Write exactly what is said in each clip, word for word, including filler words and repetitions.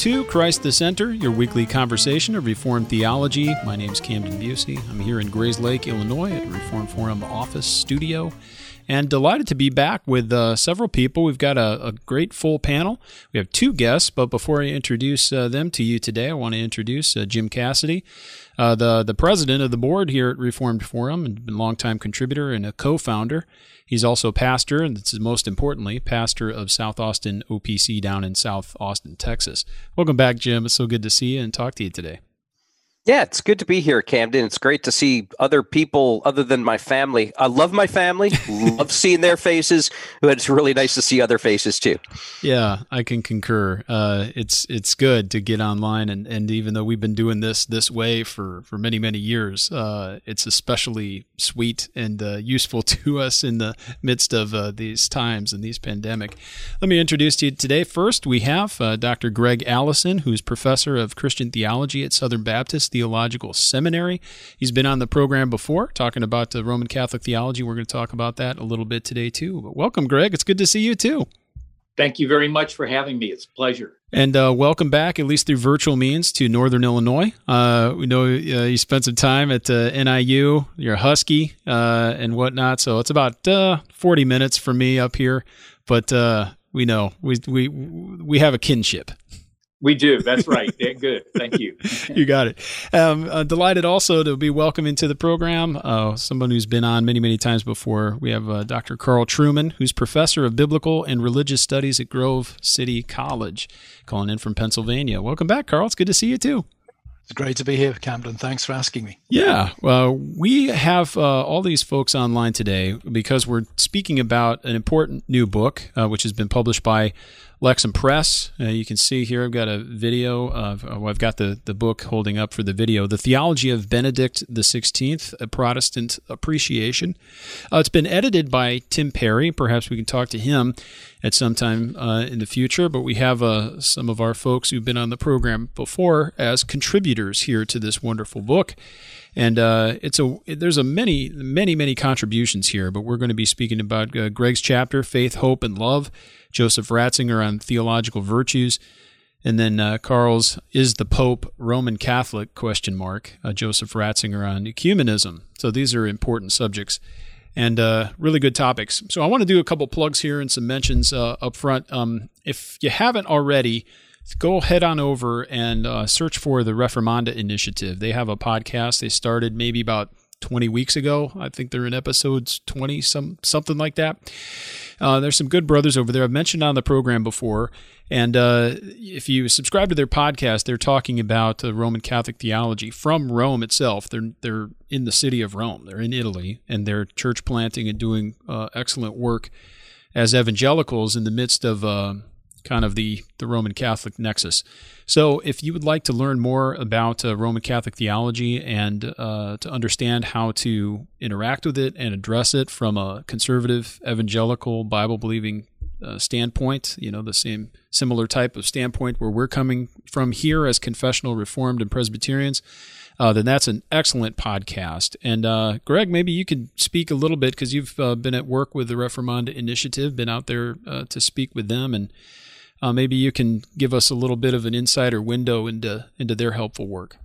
to Christ the Center, your weekly conversation of Reformed theology. My name's Camden Busey. I'm here in Grayslake, Illinois at Reformed Forum office studio, and delighted to be back with uh, several people. We've got a, a great full panel. We have two guests, but before I introduce uh, them to you today, I want to introduce uh, Jim Cassidy, uh, the, the president of the board here at Reformed Forum, and been a longtime contributor and a co-founder. He's also pastor, and this is most importantly, pastor of South Austin O P C down in South Austin, Texas. Welcome back, Jim. It's so good to see you and talk to you today. Yeah, it's good to be here, Camden. It's great to see other people other than my family. I love my family, love seeing their faces, but it's really nice to see other faces too. Yeah, I can concur. Uh, it's it's good to get online, and, and even though we've been doing this this way for, for many, many years, uh, it's especially sweet and uh, useful to us in the midst of uh, these times and these pandemic. Let me introduce to you today. First, we have uh, Doctor Greg Allison, who's professor of Christian theology at Southern Baptist Theological Seminary. He's been on the program before talking about the Roman Catholic theology. We're going to talk about that a little bit today too. But welcome, Greg. It's good to see you too. Thank you very much for having me. It's a pleasure. And uh, welcome back, at least through virtual means, to Northern Illinois. Uh, we know uh, you spent some time at uh, N I U. You're a Husky uh, and whatnot, so it's about uh, forty minutes from me up here. But uh, we know we we we have a kinship. We do. That's right. Yeah, good. Thank you. You got it. Um, uh, delighted also to be welcoming to the program uh, someone who's been on many, many times before. We have uh, Doctor Carl Trueman, who's professor of biblical and religious studies at Grove City College, calling in from Pennsylvania. Welcome back, Carl. It's good to see you too. It's great to be here, Camden. Thanks for asking me. Yeah. Well, we have uh, all these folks online today because we're speaking about an important new book, uh, which has been published by Lexham Press. Uh, you can see here, I've got a video of, oh, I've got the, the book holding up for the video, The Theology of Benedict the sixteenth, A Protestant Appreciation. Uh, it's been edited by Tim Perry. Perhaps we can talk to him at some time uh, in the future, but we have uh, some of our folks who've been on the program before as contributors here to this wonderful book. And uh, it's a there's a many, many, many contributions here, but we're going to be speaking about uh, Greg's chapter, Faith, Hope, and Love, Joseph Ratzinger on theological virtues, and then uh, Carl's Is the Pope Roman Catholic, question mark, uh, Joseph Ratzinger on ecumenism. So these are important subjects and uh, really good topics. So I want to do a couple plugs here and some mentions uh, up front. Um, if you haven't already, go head on over and uh, search for the Reformanda Initiative. They have a podcast they started maybe about twenty weeks ago. I think they're in episodes twenty, some something like that. Uh, there's some good brothers over there. I've mentioned on the program before. And uh, if you subscribe to their podcast, they're talking about uh, Roman Catholic theology from Rome itself. They're they're in the city of Rome. They're in Italy, and they're church planting and doing uh, excellent work as evangelicals in the midst of uh, kind of the, the Roman Catholic nexus. So if you would like to learn more about uh, Roman Catholic theology and uh, to understand how to interact with it and address it from a conservative, evangelical, Bible-believing uh, standpoint, you know, the same similar type of standpoint where we're coming from here as confessional Reformed and Presbyterians, uh, then that's an excellent podcast. And uh, Greg, maybe you could speak a little bit because you've uh, been at work with the Reformanda Initiative, been out there uh, to speak with them, and Uh, maybe you can give us a little bit of an insider window into into their helpful work.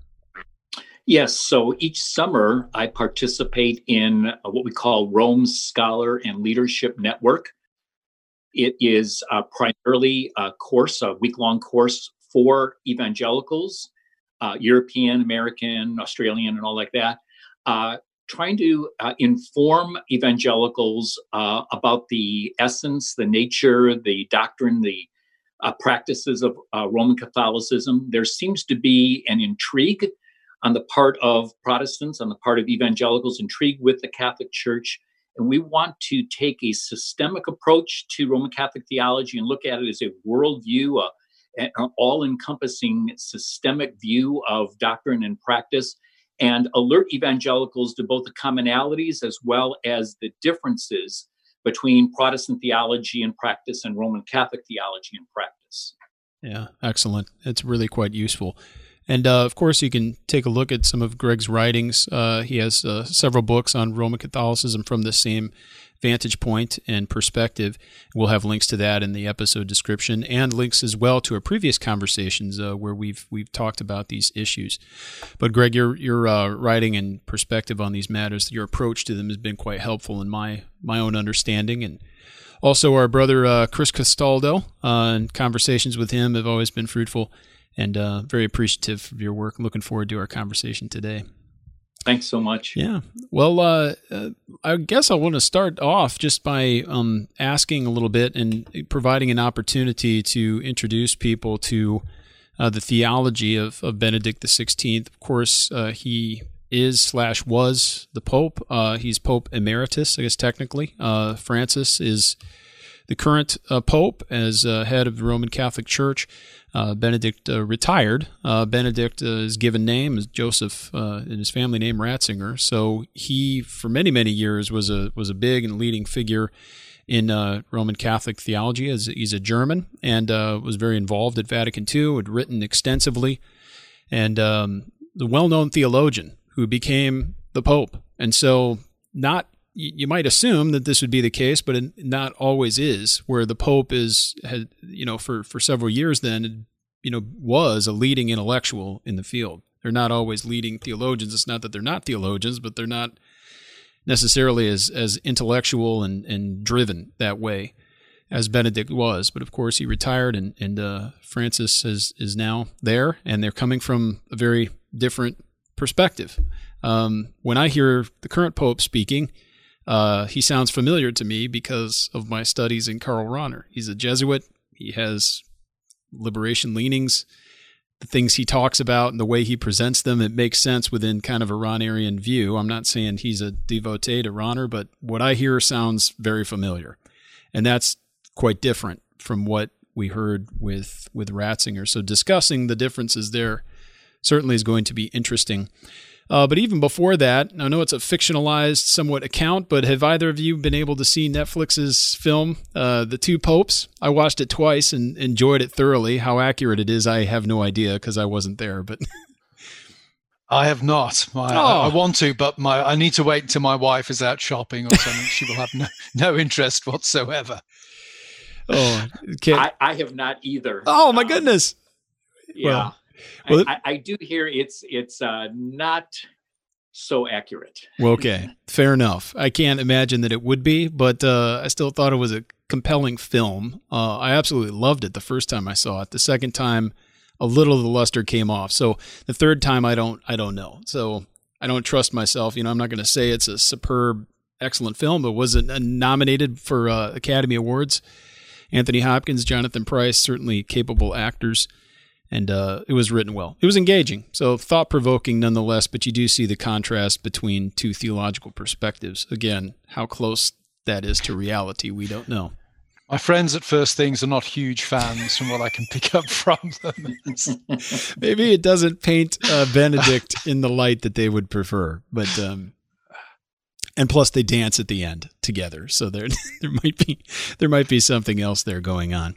Yes. So each summer, I participate in uh, what we call Rome's Scholar and Leadership Network. It is uh, primarily a course, a week-long course for evangelicals, uh, European, American, Australian, and all like that, uh, trying to uh, inform evangelicals uh, about the essence, the nature, the doctrine, the Uh, practices of uh, Roman Catholicism. There seems to be an intrigue on the part of Protestants, on the part of evangelicals, intrigue with the Catholic Church. And we want to take a systemic approach to Roman Catholic theology and look at it as a worldview, uh, an all-encompassing systemic view of doctrine and practice, and alert evangelicals to both the commonalities as well as the differences between Protestant theology and practice and Roman Catholic theology and practice. Yeah, excellent. It's really quite useful. And, uh, of course, you can take a look at some of Greg's writings. Uh, he has uh, several books on Roman Catholicism from the same vantage point and perspective. We'll have links to that in the episode description, and links as well to our previous conversations uh, where we've we've talked about these issues. But Greg, your your uh, writing and perspective on these matters, your approach to them has been quite helpful in my my own understanding. And also our brother uh, Chris Castaldo, uh, and conversations with him have always been fruitful, and uh, very appreciative of your work. Looking forward to our conversation today. Thanks so much. Yeah. Well, uh, uh, I guess I want to start off just by um, asking a little bit and providing an opportunity to introduce people to uh, the theology of, of Benedict the sixteenth. Of course, uh, he is slash was the Pope. Uh, he's Pope Emeritus, I guess technically. Uh, Francis is the current uh, Pope as uh, head of the Roman Catholic Church. Uh, Benedict uh, retired. Uh, Benedict, uh, his given name is Joseph, uh, and his family name Ratzinger. So he, for many many years, was a was a big and leading figure in uh, Roman Catholic theology. As he's a German and uh, was very involved at Vatican Two. Had written extensively, and um, the well-known theologian who became the Pope. And so, not you might assume that this would be the case, but it not always is, where the Pope is, had, you know, for, for several years then, you know, was a leading intellectual in the field. They're not always leading theologians. It's not that they're not theologians, but they're not necessarily as, as intellectual and, and driven that way as Benedict was. But of course, he retired, and, and uh, Francis is, is now there, and they're coming from a very different perspective. Um, when I hear the current Pope speaking, Uh, he sounds familiar to me because of my studies in Karl Rahner. He's a Jesuit. He has liberation leanings. The things he talks about and the way he presents them, it makes sense within kind of a Rahnerian view. I'm not saying he's a devotee to Rahner, but what I hear sounds very familiar. And that's quite different from what we heard with, with Ratzinger. So discussing the differences there certainly is going to be interesting. Uh, but even before that, I know it's a fictionalized somewhat account, but have either of you been able to see Netflix's film, uh, The Two Popes? I watched it twice and enjoyed it thoroughly. How accurate it is, I have no idea because I wasn't there. But I have not. My, Oh. I, I want to, but my I need to wait until my wife is out shopping or something. She will have no, no interest whatsoever. oh, okay. I, I have not either. oh my Um, goodness! Yeah. Well, well, I, I, I do hear it's it's uh, not so accurate. Well, okay, fair enough. I can't imagine that it would be, but uh, I still thought it was a compelling film. Uh, I absolutely loved it the first time I saw it. The second time, a little of the luster came off. So the third time, I don't, I don't know. So I don't trust myself. You know, I'm not going to say it's a superb, excellent film, but was it nominated for uh, Academy Awards? Anthony Hopkins, Jonathan Pryce, certainly capable actors. And uh, it was written well. It was engaging, so thought-provoking nonetheless, but you do see the contrast between two theological perspectives. Again, how close that is to reality, we don't know. My friends at First Things are not huge fans from what I can pick up from them. Maybe it doesn't paint uh, Benedict in the light that they would prefer, but um, and plus they dance at the end together, so there there might be there might be something else there going on.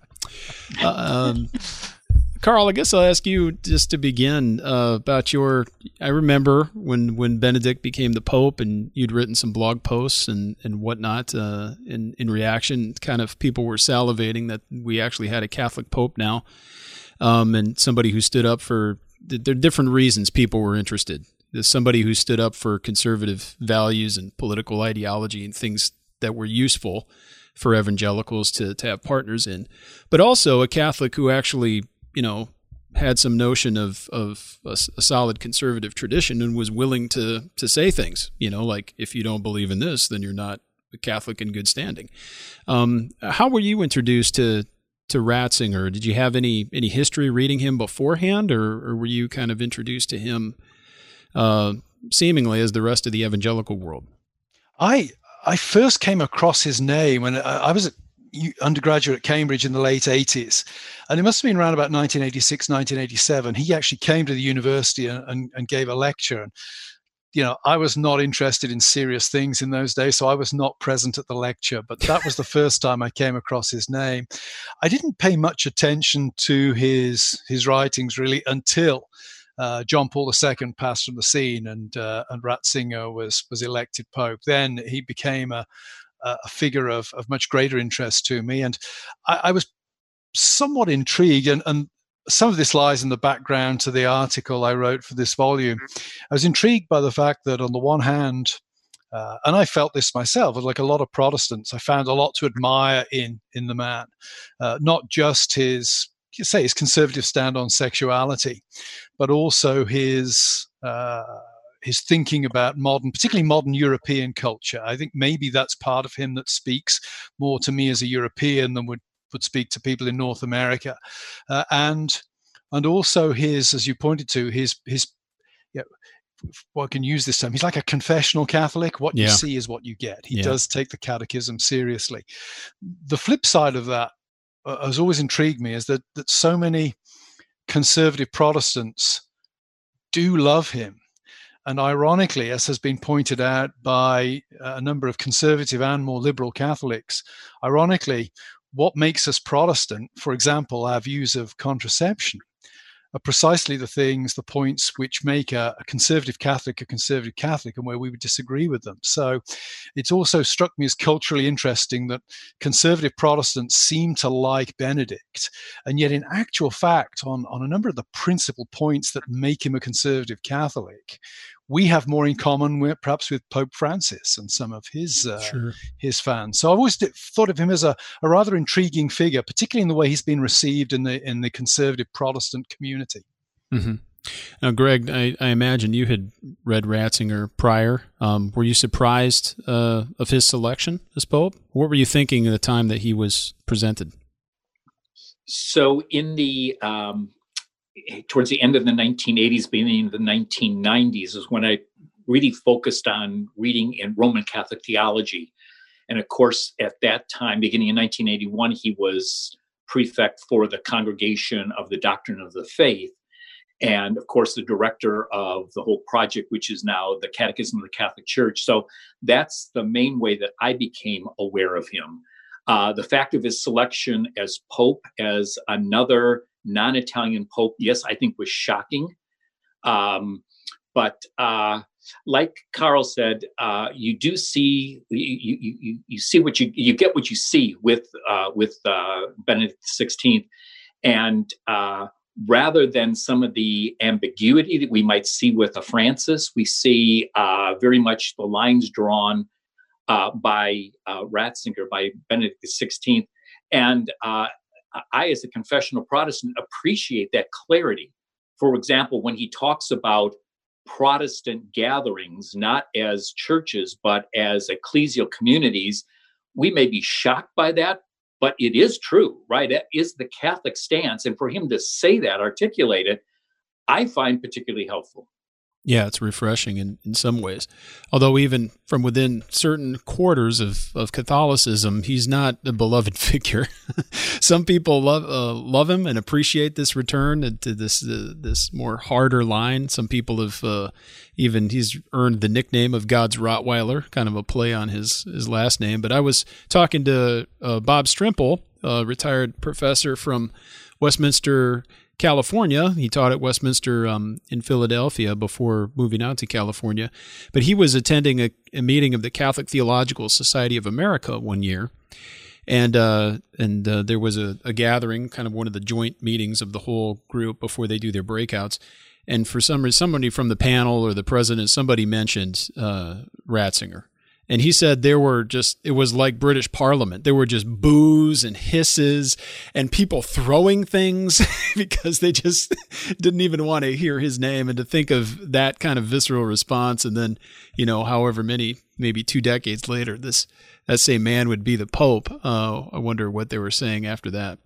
Uh, um, Carl, I guess I'll ask you just to begin uh, about your. I remember when, when Benedict became the Pope, and you'd written some blog posts and and whatnot. Uh, in in reaction, kind of people were salivating that we actually had a Catholic Pope now, um, and somebody who stood up for. There are different reasons people were interested. There's somebody who stood up for conservative values and political ideology and things that were useful for evangelicals to to have partners in, but also a Catholic who actually, you know, had some notion of, of a, a solid conservative tradition and was willing to to say things, you know, like, if you don't believe in this, then you're not a Catholic in good standing. Um, how were you introduced to to Ratzinger? Did you have any any history reading him beforehand, or, or were you kind of introduced to him uh, seemingly as the rest of the evangelical world? I I first came across his name when I, I was at undergraduate at Cambridge in the late eighties, and it must have been around about nineteen eighty-six, nineteen eighty-seven. He actually came to the university and, and, and gave a lecture. And, you know, I was not interested in serious things in those days, so I was not present at the lecture, but that was the first time I came across his name. I didn't pay much attention to his his writings really until uh, John Paul the Second passed from the scene, and uh, and Ratzinger was was elected Pope. Then he became a a figure of, of much greater interest to me, and I, I was somewhat intrigued, and, and some of this lies in the background to the article I wrote for this volume. I was intrigued by the fact that on the one hand, uh, and I felt this myself, like a lot of Protestants, I found a lot to admire in in the man, uh, not just his, you say, his conservative stand on sexuality, but also his uh, his thinking about modern, particularly modern European culture. I think maybe that's part of him that speaks more to me as a European than would, would speak to people in North America. Uh, and and also his, as you pointed to, his, his you know, well, I can use this term, he's like a confessional Catholic. What yeah. you see is what you get. He yeah. does take the catechism seriously. The flip side of that uh, has always intrigued me is that, that so many conservative Protestants do love him. And ironically, as has been pointed out by a number of conservative and more liberal Catholics, ironically, what makes us Protestant, for example, our views of contraception, are precisely the things, the points which make a, a conservative Catholic a conservative Catholic and where we would disagree with them. So it's also struck me as culturally interesting that conservative Protestants seem to like Benedict, and yet in actual fact, on, on a number of the principal points that make him a conservative Catholic, we have more in common with perhaps with Pope Francis and some of his uh, sure. his fans. So I've always thought of him as a, a rather intriguing figure, particularly in the way he's been received in the in the conservative Protestant community. Mm-hmm. Now, Greg, I, I imagine you had read Ratzinger prior. Um, were you surprised uh, of his selection as Pope? What were you thinking at the time that he was presented? So in the um towards the end of the nineteen eighties, beginning of the nineteen nineties is when I really focused on reading in Roman Catholic theology. And of course, at that time, beginning in nineteen eighty-one, he was prefect for the Congregation of the Doctrine of the Faith. And of course, the director of the whole project, which is now the Catechism of the Catholic Church. So that's the main way that I became aware of him. Uh, the fact of his selection as Pope, as another non-Italian Pope, yes, I think was shocking. Um, but uh, like Carl said, uh, you do see you, you you see what you you get what you see with uh, with uh, Benedict the sixteenth, and uh, rather than some of the ambiguity that we might see with a Francis, we see uh, very much the lines drawn uh, by uh, Ratzinger, by Benedict the sixteenth, and uh, I, as a confessional Protestant, appreciate that clarity. For example, when he talks about Protestant gatherings, not as churches, but as ecclesial communities, we may be shocked by that, but it is true, right? That is the Catholic stance. And for him to say that, articulate it, I find particularly helpful. Yeah, it's refreshing in, in some ways. Although even from within certain quarters of, of Catholicism, he's not a beloved figure. Some people love uh, love him and appreciate this return to this uh, this more harder line. Some people have uh, even, he's earned the nickname of God's Rottweiler, kind of a play on his, his last name. But I was talking to uh, Bob Strimple, a retired professor from Westminster, California. He taught at Westminster um, in Philadelphia before moving out to California. But he was attending a, a meeting of the Catholic Theological Society of America one year. And uh, and uh, there was a, a gathering, kind of one of the joint meetings of the whole group before they do their breakouts. And for some reason, somebody from the panel or the president, somebody mentioned uh, Ratzinger. And he said there were just, it was like British Parliament. There were just boos and hisses and people throwing things because they just didn't even want to hear his name. And to think of that kind of visceral response, and then, you know, however many, maybe two decades later, this that same man would be the Pope. Uh, I wonder what they were saying after that.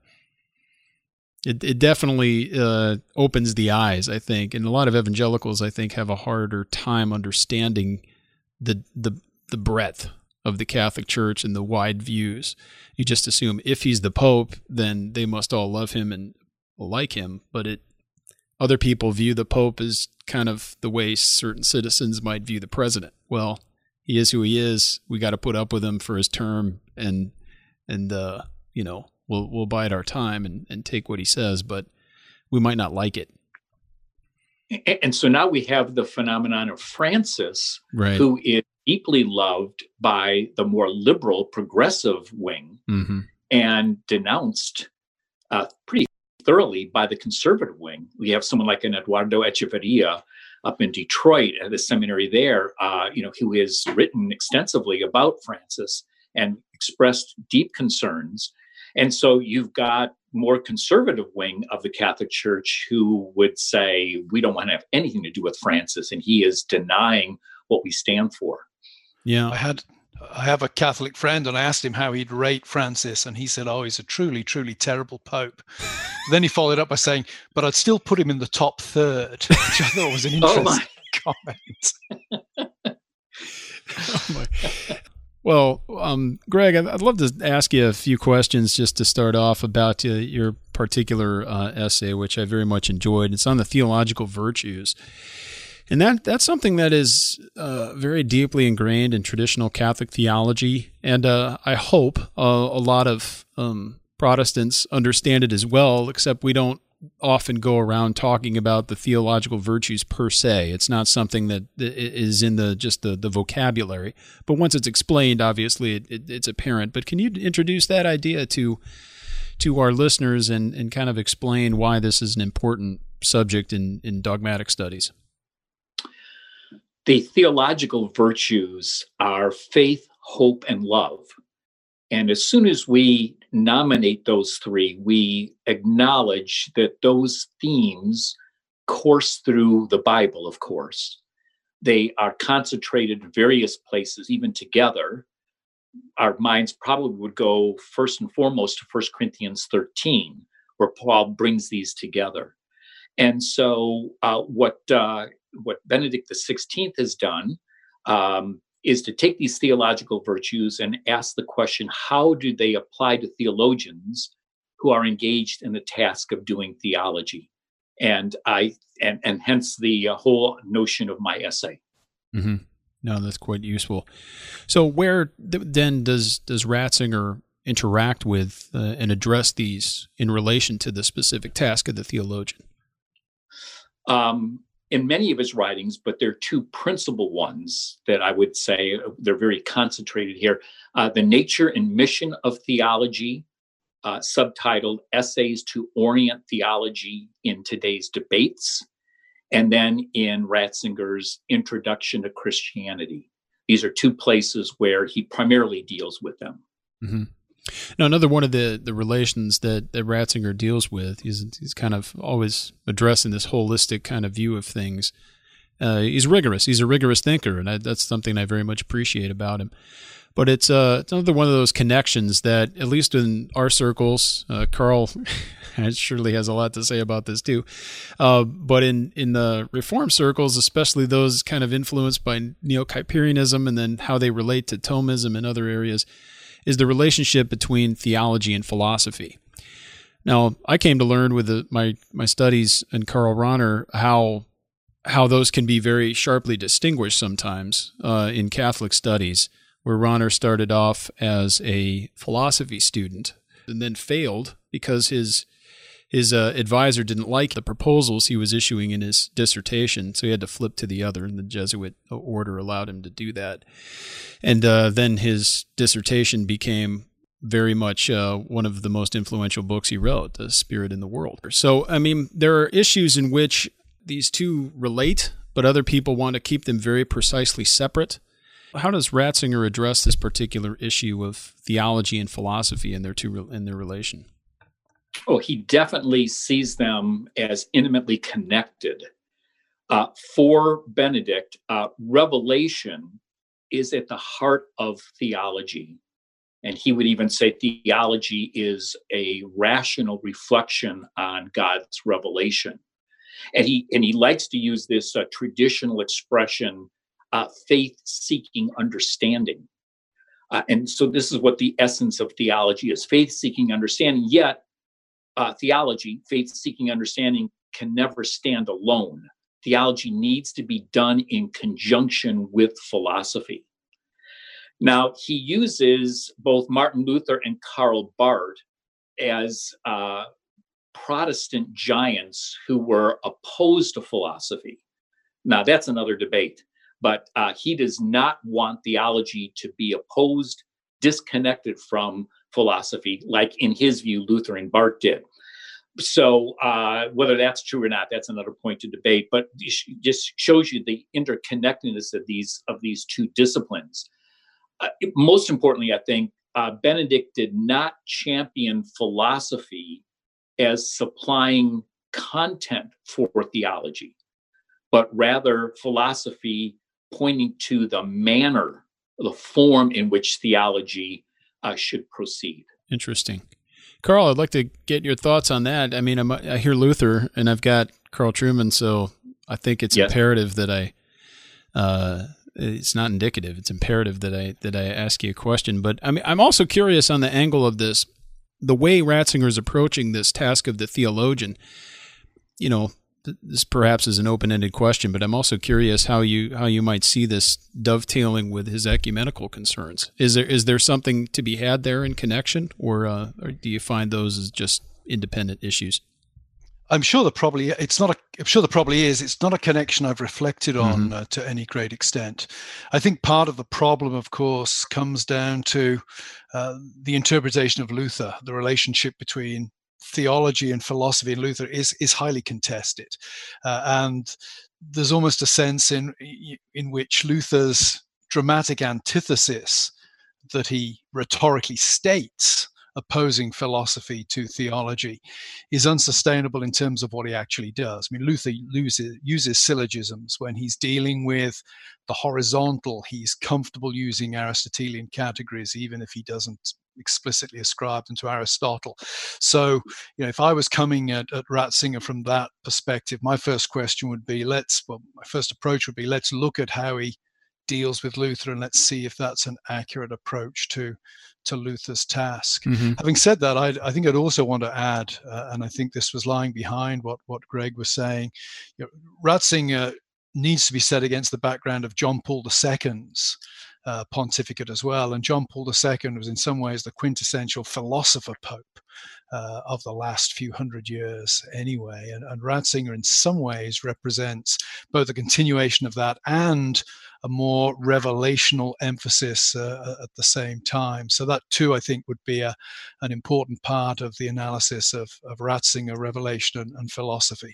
It, it definitely uh, opens the eyes, I think. And a lot of evangelicals, I think, have a harder time understanding the the the breadth of the Catholic Church and the wide views. You just assume if he's the Pope, then they must all love him and like him. But it, other people view the Pope as kind of the way certain citizens might view the president. Well, he is who he is. We got to put up with him for his term, and and uh, you know, we'll we'll bide our time and, and take what he says, but we might not like it. And so now we have the phenomenon of Francis, right. who is deeply loved by the more liberal, progressive wing, mm-hmm. and denounced uh, pretty thoroughly by the conservative wing. We have someone like an Eduardo Echeverria up in Detroit at the seminary there, uh, you know, who has written extensively about Francis and expressed deep concerns. And so you've got more conservative wing of the Catholic Church who would say, we don't want to have anything to do with Francis, and he is denying what we stand for. Yeah. I had I have a Catholic friend, and I asked him how he'd rate Francis, and he said, oh, he's a truly, truly terrible pope. Then he followed up by saying, but I'd still put him in the top third, which I thought was an interesting oh comment. Oh my. Well, um, Greg, I'd love to ask you a few questions just to start off about uh, your particular uh, essay, which I very much enjoyed. It's on the theological virtues. And that that's something that is uh, very deeply ingrained in traditional Catholic theology. And uh, I hope uh, a lot of um, Protestants understand it as well, except we don't often go around talking about the theological virtues per se. It's not something that is in the just the, the vocabulary. But once it's explained, obviously it, it, it's apparent. But can you introduce that idea to to our listeners and, and kind of explain why this is an important subject in, in dogmatic studies? The theological virtues are faith, hope, and love. And as soon as we nominate those three, we acknowledge that those themes course through the Bible, of course. They are concentrated in various places, even together. Our minds probably would go first and foremost to First Corinthians thirteen, where Paul brings these together. And so uh, what uh, what Benedict the sixteenth has done um, is to take these theological virtues and ask the question, how do they apply to theologians who are engaged in the task of doing theology? And I and, and hence the uh, whole notion of my essay. Mm-hmm. No, that's quite useful. So where th- then does does Ratzinger interact with uh, and address these in relation to the specific task of the theologian? Um, in many of his writings, but there are two principal ones that I would say they're very concentrated here. Uh, The Nature and Mission of Theology, uh, subtitled Essays to Orient Theology in Today's Debates, and then in Ratzinger's Introduction to Christianity. These are two places where he primarily deals with them. Mm-hmm. Now, another one of the, the relations that, that Ratzinger deals with, he's, he's kind of always addressing this holistic kind of view of things. Uh, he's rigorous. He's a rigorous thinker, and I, that's something I very much appreciate about him. But it's, uh, it's another one of those connections that, at least in our circles, uh, Carl surely has a lot to say about this too, uh, but in, in the Reform circles, especially those kind of influenced by Neo-Kuyperianism and then how they relate to Thomism and other areas, is the relationship between theology and philosophy. Now, I came to learn with the, my my studies in Karl Rahner how how those can be very sharply distinguished sometimes uh, in Catholic studies, where Rahner started off as a philosophy student and then failed because his his uh, advisor didn't like the proposals he was issuing in his dissertation, so he had to flip to the other, and the Jesuit order allowed him to do that. And uh, then his dissertation became very much uh, one of the most influential books he wrote, The Spirit in the World. So, I mean, there are issues in which these two relate, but other people want to keep them very precisely separate. How does Ratzinger address this particular issue of theology and philosophy in their two in their relation? Oh, he definitely sees them as intimately connected. Uh, for Benedict, uh, revelation is at the heart of theology. And he would even say theology is a rational reflection on God's revelation. And he and he likes to use this uh, traditional expression, uh, faith-seeking understanding. Uh, and so this is what the essence of theology is, faith-seeking understanding, yet Uh, theology, faith-seeking understanding, can never stand alone. Theology needs to be done in conjunction with philosophy. Now, he uses both Martin Luther and Karl Barth as uh, Protestant giants who were opposed to philosophy. Now, that's another debate, but uh, he does not want theology to be opposed, disconnected from philosophy, like in his view, Luther and Barth did. So uh, whether that's true or not, that's another point to debate, but it just shows you the interconnectedness of these of these two disciplines. Uh, most importantly, I think uh, Benedict did not champion philosophy as supplying content for theology, but rather philosophy pointing to the manner, the form in which theology uh, should proceed. Interesting. Carl, I'd like to get your thoughts on that. I mean, I'm, I hear Luther, and I've got Carl Trueman, so I think it's yes. imperative that I, uh, it's not indicative, it's imperative that I that I ask you a question. But I mean, I'm also curious on the angle of this, the way Ratzinger is approaching this task of the theologian. You know, this perhaps is an open-ended question, but I'm also curious how you how you might see this dovetailing with his ecumenical concerns. Is there is there something to be had there in connection, or, uh, or do you find those as just independent issues? I'm sure there probably it's not a. I'm sure there probably is. It's not a connection I've reflected on Mm-hmm. uh, to any great extent. I think part of the problem, of course, comes down to uh, the interpretation of Luther. The relationship between theology and philosophy in Luther is is highly contested, uh, and there's almost a sense in in which Luther's dramatic antithesis that he rhetorically states, opposing philosophy to theology, is unsustainable in terms of what he actually does. I mean, Luther uses, uses syllogisms when he's dealing with the horizontal. He's comfortable using Aristotelian categories, even if he doesn't explicitly ascribe them to Aristotle. So, you know, if I was coming at, at Ratzinger from that perspective, my first question would be, let's, well, my first approach would be, let's look at how he deals with Luther, and let's see if that's an accurate approach to to Luther's task. Mm-hmm. Having said that, I, I think I'd also want to add, uh, and I think this was lying behind what what Greg was saying, you know, Ratzinger needs to be set against the background of John Paul the Second's uh, pontificate as well. And John Paul the Second was in some ways the quintessential philosopher pope uh, of the last few hundred years anyway. And, and Ratzinger in some ways represents both a continuation of that and a more revelational emphasis uh, at the same time. So that too, I think, would be a, an important part of the analysis of, of Ratzinger, revelation and, and philosophy.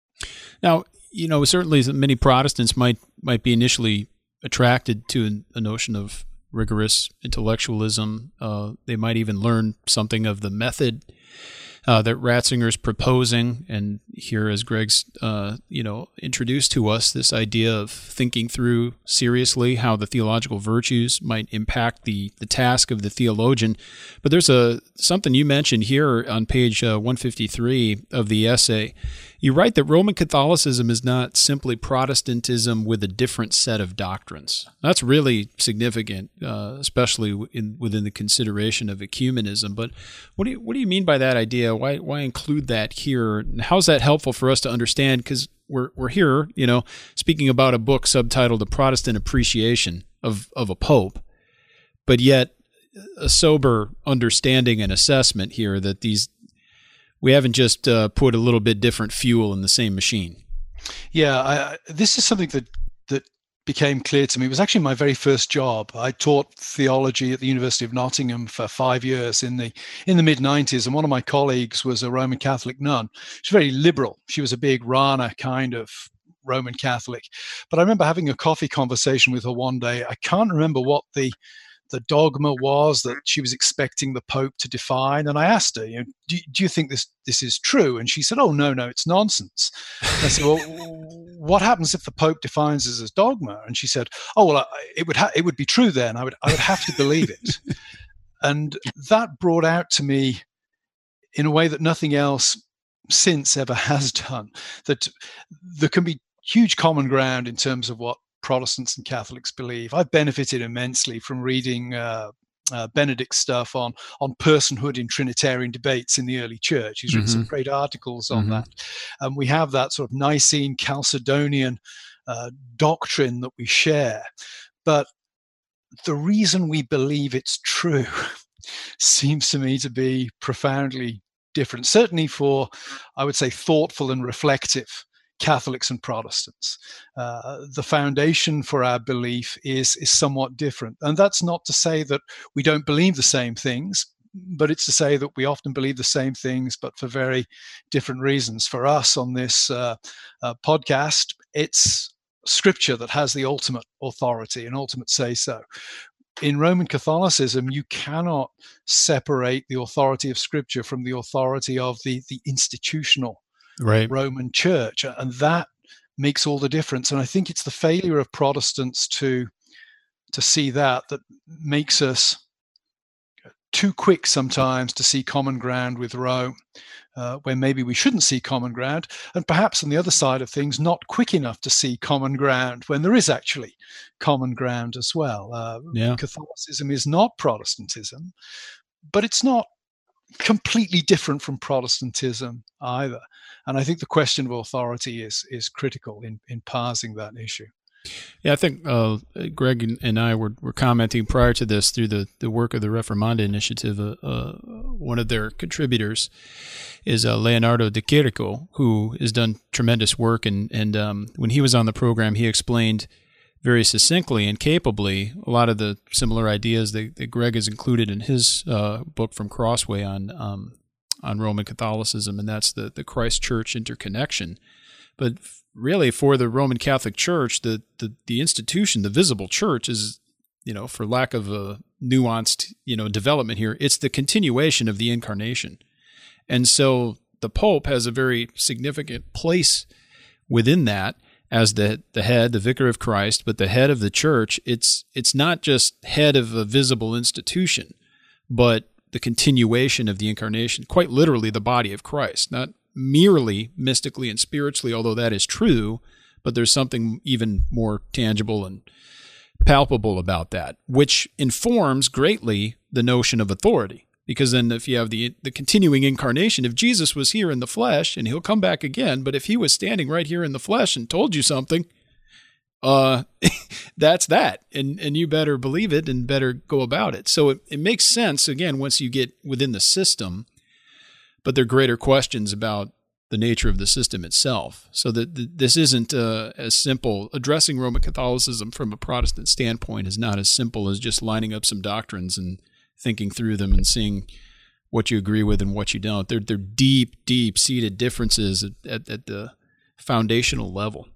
Now, you know, certainly many Protestants might might be initially attracted to a notion of rigorous intellectualism. Uh, they might even learn something of the method uh, that Ratzinger's proposing. And here, as Greg's, uh, you know, introduced to us this idea of thinking through seriously how the theological virtues might impact the, the task of the theologian. But there's a something you mentioned here on page uh, one fifty-three of the essay. You write that Roman Catholicism is not simply Protestantism with a different set of doctrines. That's really significant, uh, especially in, within the consideration of ecumenism. But what do you what do you mean by that idea? Why why include that here? And how's that helpful for us to understand? Because we're we're here, you know, speaking about a book subtitled "A Protestant Appreciation of of a Pope," but yet a sober understanding and assessment here that these. We haven't just uh, put a little bit different fuel in the same machine. Yeah, I, this is something that that became clear to me. It was actually my very first job. I taught theology at the University of Nottingham for five years in the in the mid nineties, and one of my colleagues was a Roman Catholic nun. She was very liberal. She was a big Rana kind of Roman Catholic. But I remember having a coffee conversation with her one day. I can't remember what the the dogma was that she was expecting the Pope to define. And I asked her, you know, do, do you think this this is true? And she said, oh, no, no, it's nonsense. And I said, well, what happens if the Pope defines this as dogma? And she said, oh, well, I, it would ha- it would be true then. I would I would have to believe it. And that brought out to me, in a way that nothing else since ever has done, that there can be huge common ground in terms of what Protestants and Catholics believe. I've benefited immensely from reading uh, uh, Benedict's stuff on on personhood in Trinitarian debates in the early church. He's written Mm-hmm. some great articles on Mm-hmm. that. And we have that sort of Nicene Chalcedonian uh, doctrine that we share. But the reason we believe it's true seems to me to be profoundly different, certainly for, I would say, thoughtful and reflective Catholics and Protestants. Uh, the foundation for our belief is, is somewhat different. And that's not to say that we don't believe the same things, but it's to say that we often believe the same things, but for very different reasons. For us on this uh, uh, podcast, it's Scripture that has the ultimate authority and ultimate say-so. In Roman Catholicism, you cannot separate the authority of Scripture from the authority of the, the institutional right. Roman Church. And that makes all the difference. And I think it's the failure of Protestants to, to see that that makes us too quick sometimes to see common ground with Rome, uh, where maybe we shouldn't see common ground, and perhaps on the other side of things, not quick enough to see common ground when there is actually common ground as well. Uh, yeah. Catholicism is not Protestantism, but it's not completely different from Protestantism either. And I think the question of authority is is critical in, in parsing that issue. Yeah, I think uh, Greg and I were, were commenting prior to this through the, the work of the Reformanda Initiative. Uh, uh, one of their contributors is uh, Leonardo de Chirico, who has done tremendous work. And, and um, when he was on the program, he explained very succinctly and capably a lot of the similar ideas that, that Greg has included in his uh, book from Crossway on um, on Roman Catholicism, and that's the, the Christ-Church interconnection. But really, for the Roman Catholic Church, the, the the institution, the visible church, is, you know, for lack of a nuanced, you know, development here, it's the continuation of the incarnation. And so the Pope has a very significant place within that as the the head, the vicar of Christ, but the head of the church. It's it's not just head of a visible institution, but the continuation of the incarnation, quite literally the body of Christ, not merely mystically and spiritually, although that is true, but there's something even more tangible and palpable about that, which informs greatly the notion of authority. Because then if you have the the continuing incarnation, if Jesus was here in the flesh, and he'll come back again, but if he was standing right here in the flesh and told you something, uh, that's that. And and you better believe it and better go about it. So it, it makes sense, again, once you get within the system, but there are greater questions about the nature of the system itself. So that th- this isn't uh, as simple. Addressing Roman Catholicism from a Protestant standpoint is not as simple as just lining up some doctrines and thinking through them and seeing what you agree with and what you don't. They're, they're deep, deep-seated differences at, at, at the foundational level.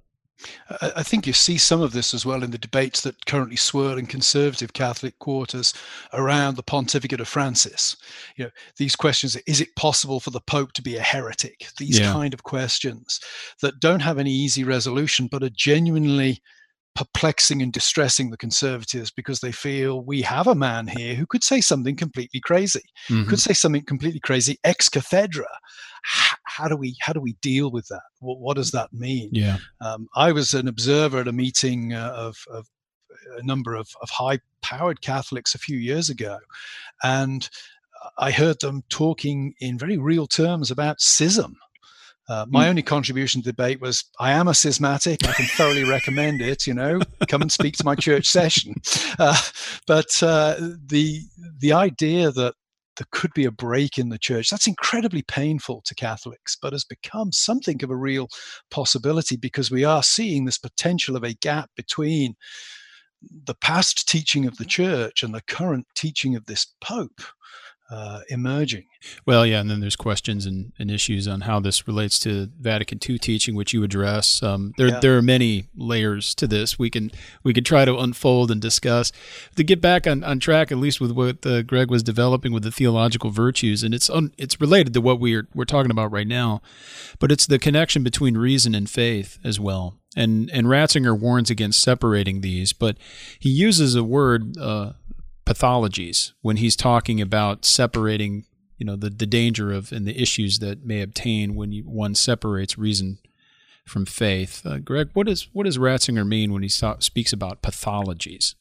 I think you see some of this as well in the debates that currently swirl in conservative Catholic quarters around the pontificate of Francis. You know, these questions: is it possible for the Pope to be a heretic? These yeah. kind of questions that don't have any easy resolution, but are genuinely perplexing and distressing the conservatives, because they feel we have a man here who could say something completely crazy, mm-hmm. could say something completely crazy ex cathedra. How, how do we how do we deal with that? What, what does that mean? Yeah, um, I was an observer at a meeting uh, of, of a number of, of high-powered Catholics a few years ago, and I heard them talking in very real terms about schism. Uh, my mm. only contribution to the debate was, I am a schismatic. I can thoroughly recommend it. You know, come and speak to my church session. Uh, but uh, the the idea that there could be a break in the church, that's incredibly painful to Catholics, but has become something of a real possibility, because we are seeing this potential of a gap between the past teaching of the church and the current teaching of this Pope uh, emerging. Well, yeah, and then there's questions and, and issues on how this relates to Vatican Two teaching, which you address. Um, there, yeah. there are many layers to this. We can we could try to unfold and discuss. To get back on, on track, at least with what uh, Greg was developing with the theological virtues, and it's un, it's related to what we're we're talking about right now, but it's the connection between reason and faith as well. And and Ratzinger warns against separating these, but he uses a word, uh, pathologies, when he's talking about separating, you know, the, the danger of and the issues that may obtain when you, one separates reason from faith. Uh, Greg, what is what does Ratzinger mean when he so, speaks about pathologies?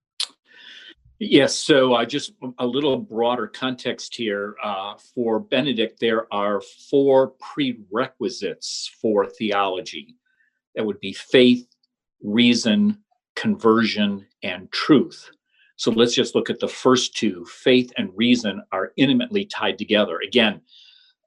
Yes, so uh, just a little broader context here. Uh, for Benedict, there are four prerequisites for theology. That would be faith, reason, conversion, and truth. So let's just look at the first two. Faith and reason are intimately tied together. Again,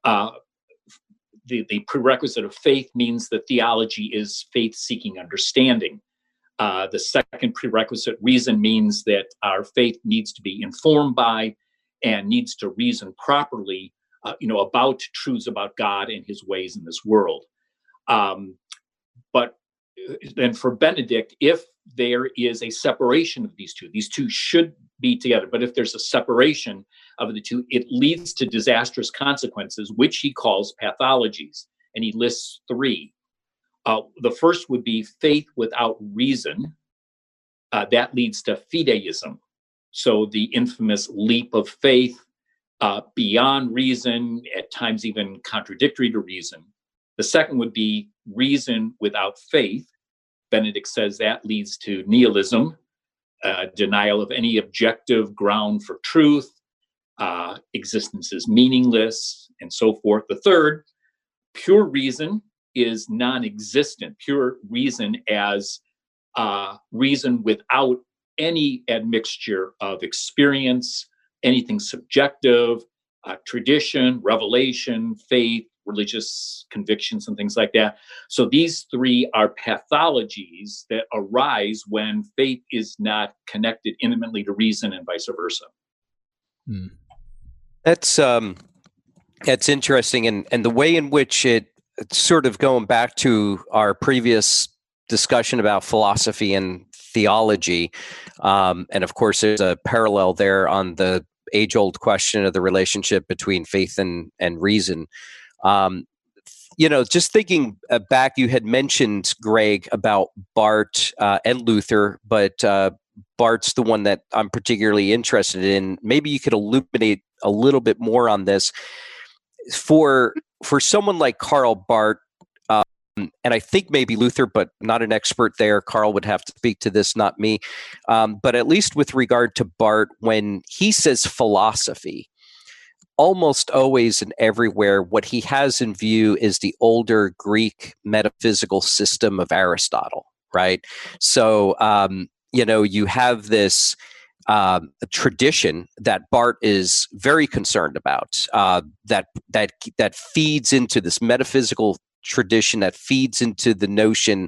Uh, the, the prerequisite of faith means that theology is faith-seeking understanding. Uh, the second prerequisite, reason, means that our faith needs to be informed by and needs to reason properly, uh, you know, about truths about God and his ways in this world. Um, but then for Benedict, if there is a separation of these two, these two should be together. But if there's a separation of the two, it leads to disastrous consequences, which he calls pathologies. And he lists three. Uh, the first would be faith without reason. Uh, that leads to fideism. So the infamous leap of faith uh, beyond reason, at times even contradictory to reason. The second would be reason without faith. Benedict says that leads to nihilism, uh, denial of any objective ground for truth, uh, existence is meaningless, and so forth. The third, pure reason, is non-existent. Pure reason as uh, reason without any admixture of experience, anything subjective, uh, tradition, revelation, faith, religious convictions, and things like that. So these three are pathologies that arise when faith is not connected intimately to reason and vice versa. Hmm. That's um, that's interesting, and and the way in which it sort of going back to our previous discussion about philosophy and theology, um, and of course there's a parallel there on the age-old question of the relationship between faith and and reason. Um, you know, just thinking uh, back, you had mentioned, Greg, about Barth uh, and Luther, but uh, Barth's the one that I'm particularly interested in. Maybe you could illuminate a little bit more on this. For for someone like Karl Barth, um, and I think maybe Luther, but not an expert there. Karl would have to speak to this, not me. Um, but at least with regard to Barth, when he says philosophy, almost always and everywhere, what he has in view is the older Greek metaphysical system of Aristotle, right? So, um, you know, you have this um, tradition that Barth is very concerned about, uh, that that that feeds into this metaphysical tradition, that feeds into the notion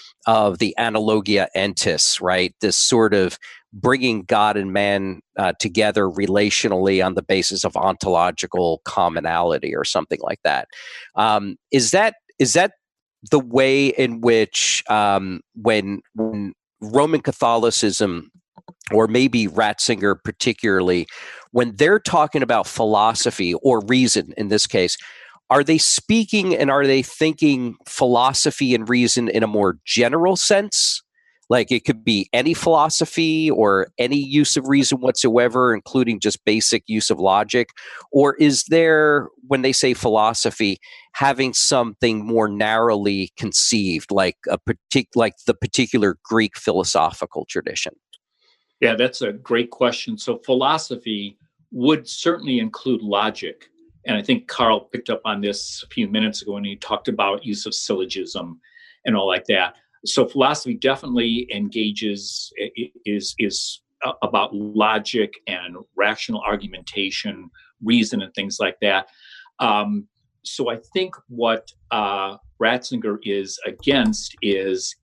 of the analogia entis, right? This sort of bringing God and man uh, together relationally on the basis of ontological commonality or something like that. Um, is that is that the way in which um, when, when Roman Catholicism, or maybe Ratzinger particularly, when they're talking about philosophy or reason in this case, are they speaking and are they thinking philosophy and reason in a more general sense? Like it could be any philosophy or any use of reason whatsoever, including just basic use of logic? Or is there, when they say philosophy, having something more narrowly conceived, like a partic- like the particular Greek philosophical tradition? Yeah, that's a great question. So philosophy would certainly include logic. And I think Karl picked up on this a few minutes ago when he talked about use of syllogism and all like that. So philosophy definitely engages, is is about logic and rational argumentation, reason, and things like that. Um, so I think what uh, Ratzinger is against is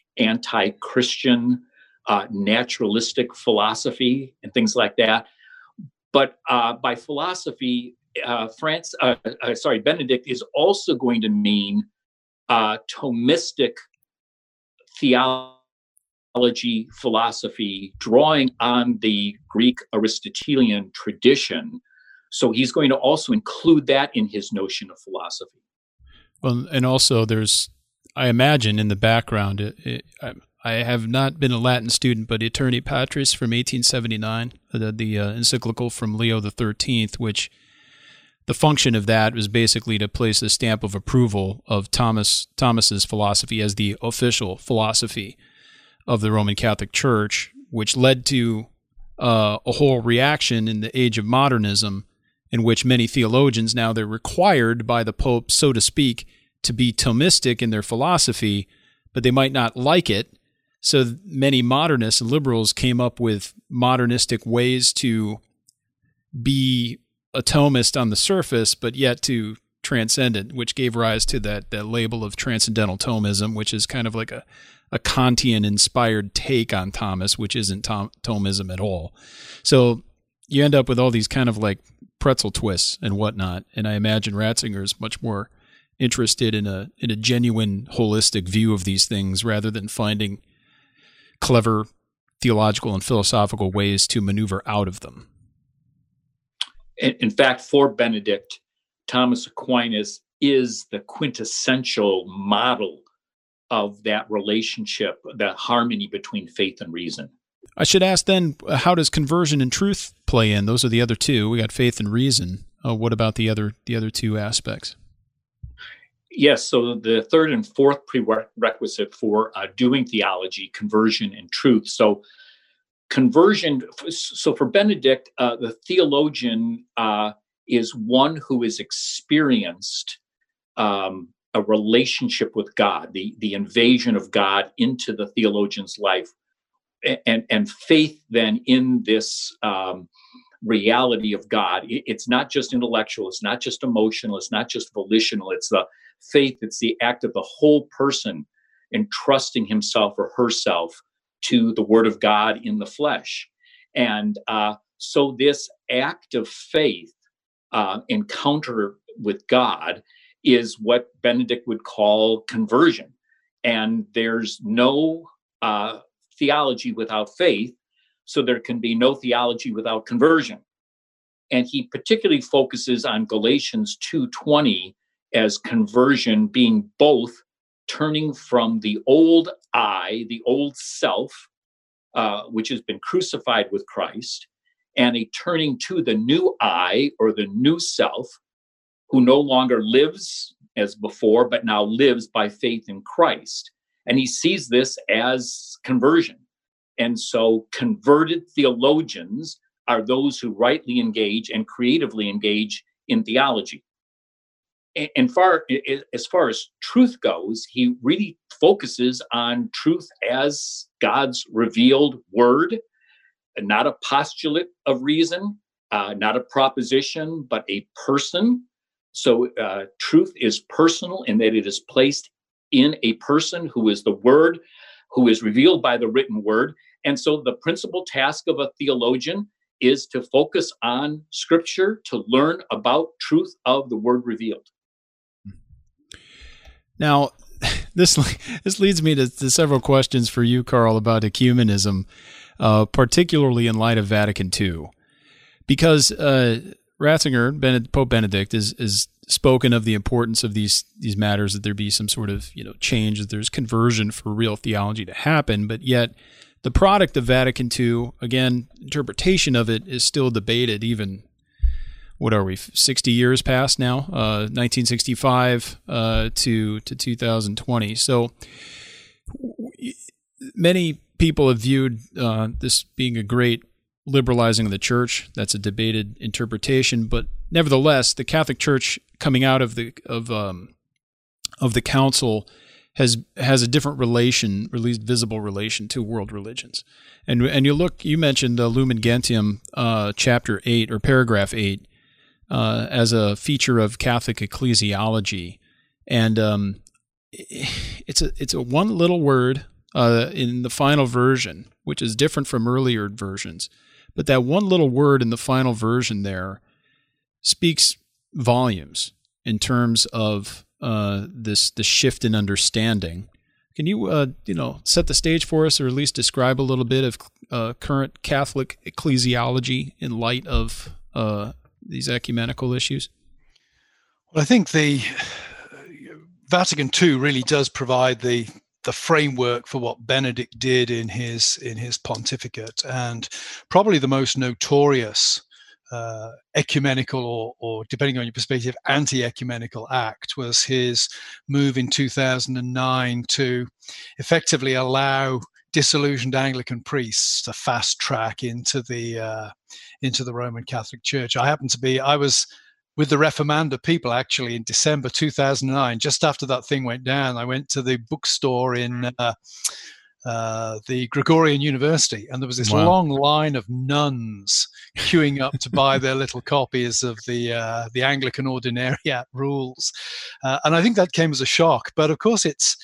anti-Christian, uh, naturalistic philosophy and things like that. But uh, by philosophy, uh, France, uh, uh, sorry, Benedict is also going to mean uh, Thomistic theology, philosophy, drawing on the Greek Aristotelian tradition. So he's going to also include that in his notion of philosophy. Well, and also there's, I imagine in the background, it, it, I, I have not been a Latin student, but Aeterni Patris from eighteen seventy-nine, the, the uh, encyclical from Leo the thirteenth, which the function of that was basically to place the stamp of approval of Thomas Thomas's philosophy as the official philosophy of the Roman Catholic Church, which led to uh, a whole reaction in the age of modernism, in which many theologians now they're required by the Pope, so to speak, to be Thomistic in their philosophy, but they might not like it. So many modernists and liberals came up with modernistic ways to be a Thomist on the surface, but yet to transcendent, which gave rise to that that label of transcendental Thomism, which is kind of like a, a Kantian-inspired take on Thomas, which isn't Thom- Thomism at all. So you end up with all these kind of like pretzel twists and whatnot, and I imagine Ratzinger is much more interested in a in a genuine holistic view of these things rather than finding clever theological and philosophical ways to maneuver out of them. In, in fact, for Benedict, Thomas Aquinas is the quintessential model of that relationship, that harmony between faith and reason. I should ask then, how does conversion and truth play in? Those are the other two. We got faith and reason. Uh, what about the other the other two aspects? Yes, so the third and fourth prerequisite for uh, doing theology, conversion and truth. So conversion, so for Benedict, uh, the theologian uh, is one who has experienced um, a relationship with God, the, the invasion of God into the theologian's life, and, and faith then in this um, reality of God. It's not just intellectual, it's not just emotional, it's not just volitional, it's the faith, it's the act of the whole person entrusting himself or herself to the Word of God in the flesh. And uh, so this act of faith, uh, encounter with God, is what Benedict would call conversion. And there's no uh, theology without faith, so there can be no theology without conversion. And he particularly focuses on Galatians two twenty as conversion being both turning from the old I, the old self, uh, which has been crucified with Christ, and a turning to the new I, or the new self, who no longer lives as before, but now lives by faith in Christ. And he sees this as conversion. And so converted theologians are those who rightly engage and creatively engage in theology. And far, as far as truth goes, he really focuses on truth as God's revealed word, not a postulate of reason, uh, not a proposition, but a person. So uh, truth is personal in that it is placed in a person who is the word, who is revealed by the written word. And so the principal task of a theologian is to focus on Scripture, to learn about truth of the word revealed. Now, this this leads me to, to several questions for you, Carl, about ecumenism, uh, particularly in light of Vatican Two, because uh, Ratzinger, Bened- Pope Benedict, is is spoken of the importance of these these matters, that there be some sort of you know change, that there's conversion for real theology to happen, but yet the product of Vatican Two, again, interpretation of it is still debated even. What are we, sixty years past now, uh, nineteen sixty-five uh, to to two thousand twenty. So w- many people have viewed uh, this being a great liberalizing of the church. That's a debated interpretation, but nevertheless, the Catholic Church coming out of the of um, of the Council has has a different relation, or at least visible relation, to world religions. And and you look, you mentioned uh, Lumen Gentium, uh, chapter eight or paragraph eight. Uh, as a feature of Catholic ecclesiology, and um, it's a it's a one little word uh, in the final version, which is different from earlier versions. But that one little word in the final version there speaks volumes in terms of uh, this the shift in understanding. Can you uh, you know set the stage for us, or at least describe a little bit of uh, current Catholic ecclesiology in light of uh, these ecumenical issues? Well, I think the Vatican Two really does provide the the framework for what Benedict did in his in his pontificate, and probably the most notorious uh, ecumenical, or, or depending on your perspective, anti-ecumenical act was his move in two thousand nine to effectively allow disillusioned Anglican priests to fast track into the uh, into the Roman Catholic Church. I happened to be, I was with the Reformanda people actually in December two thousand nine, just after that thing went down. I went to the bookstore in uh, uh, the Gregorian University, and there was this Wow. long line of nuns queuing up to buy their little copies of the uh, the Anglican Ordinariate rules, uh, and I think that came as a shock. But of course, it's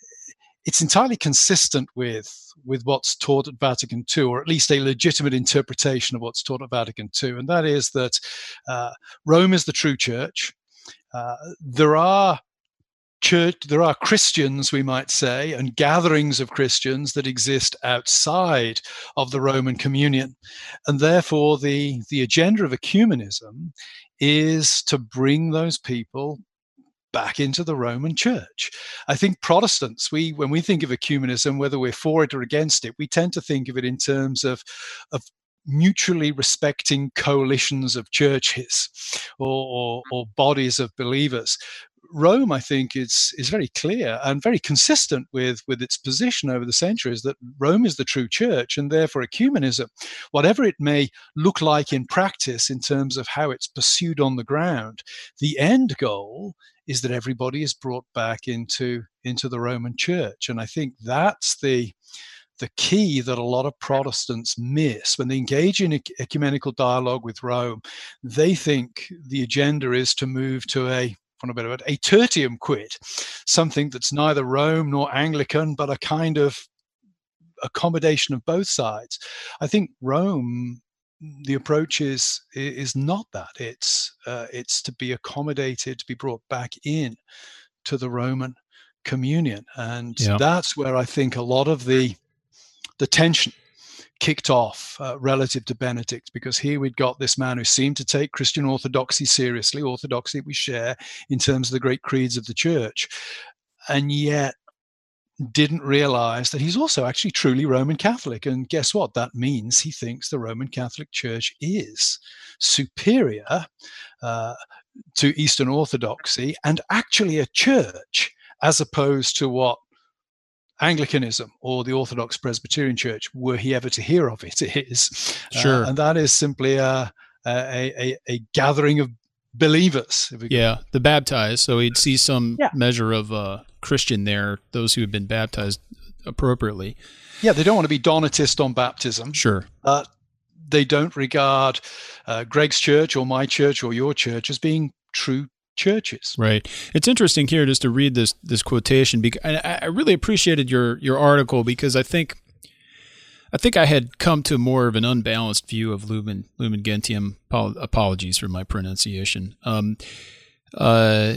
it's entirely consistent with with what's taught at Vatican Two, or at least a legitimate interpretation of what's taught at Vatican Two, and that is that uh, Rome is the true church. Uh, there are church, there are Christians, we might say, and gatherings of Christians that exist outside of the Roman communion, and therefore the the agenda of ecumenism is to bring those people back into the Roman Church. I think Protestants, we when we think of ecumenism, whether we're for it or against it, we tend to think of it in terms of of mutually respecting coalitions of churches or, or, or bodies of believers. Rome, I think, is is very clear and very consistent with, with its position over the centuries that Rome is the true church, and therefore ecumenism, whatever it may look like in practice in terms of how it's pursued on the ground, the end goal is that everybody is brought back into, into the Roman Church. And I think that's the the key that a lot of Protestants miss when they engage in ecumenical dialogue with Rome. They think the agenda is to move to a, on a bit of it, a tertium quid, something that's neither Rome nor Anglican, but a kind of accommodation of both sides. I think Rome, the approach is is not that. It's uh, it's to be accommodated, to be brought back in to the Roman communion, and yeah. that's where I think a lot of the the tension kicked off uh, relative to Benedict, because here we'd got this man who seemed to take Christian orthodoxy seriously, orthodoxy we share in terms of the great creeds of the church, and yet didn't realize that he's also actually truly Roman Catholic. And guess what? That means he thinks the Roman Catholic Church is superior uh, to Eastern Orthodoxy and actually a church, as opposed to what Anglicanism or the Orthodox Presbyterian Church, were he ever to hear of it, is. Sure. Uh, and that is simply a, a, a, a gathering of believers. Yeah, the baptized. So he'd see some yeah. measure of uh, Christian there, those who have been baptized appropriately. Yeah, they don't want to be Donatist on baptism. Sure. Uh, they don't regard uh, Greg's church or my church or your church as being true churches. Right. It's interesting here just to read this this quotation, because I, I really appreciated your your article, because I think I think I had come to more of an unbalanced view of Lumen Lumen Gentium. Apologies for my pronunciation. Um, uh,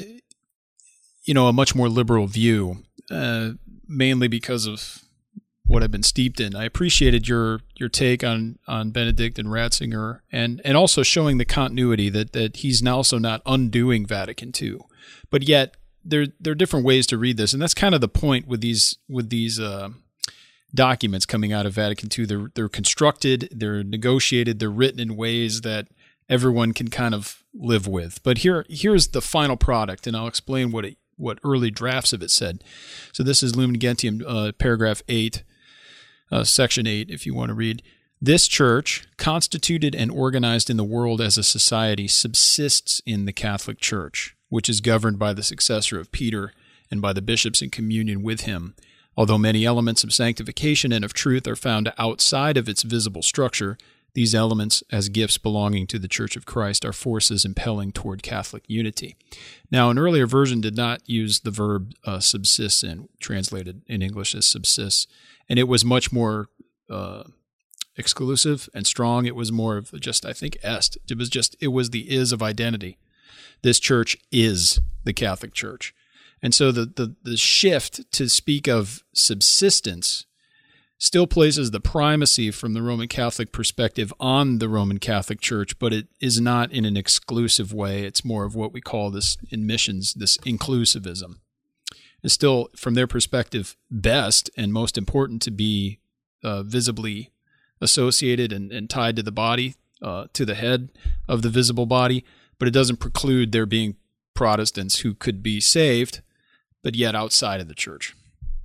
you know, a much more liberal view, uh, mainly because of what I've been steeped in. I appreciated your your take on on Benedict and Ratzinger, and and also showing the continuity that that he's now also not undoing Vatican Two, but yet there there are different ways to read this, and that's kind of the point with these with these uh, documents coming out of Vatican Two. They're they're constructed, they're negotiated, they're written in ways that everyone can kind of live with. But here here's the final product, and I'll explain what it what early drafts of it said. So this is Lumen Gentium, uh, paragraph eight. Uh, section eight, if you want to read. This church, constituted and organized in the world as a society, subsists in the Catholic Church, which is governed by the successor of Peter and by the bishops in communion with him. Although many elements of sanctification and of truth are found outside of its visible structure, these elements, as gifts belonging to the Church of Christ, are forces impelling toward Catholic unity. Now, an earlier version did not use the verb uh, subsists, in, translated in English as subsists, and it was much more uh, exclusive and strong. It was more of just, I think, est. It was just, it was the is of identity. This church is the Catholic Church. And so the the, the shift to speak of subsistence still places the primacy from the Roman Catholic perspective on the Roman Catholic Church, but it is not in an exclusive way. It's more of what we call this in missions, this inclusivism. It's still, from their perspective, best and most important to be uh, visibly associated and, and tied to the body, uh, to the head of the visible body, but it doesn't preclude there being Protestants who could be saved, but yet outside of the church.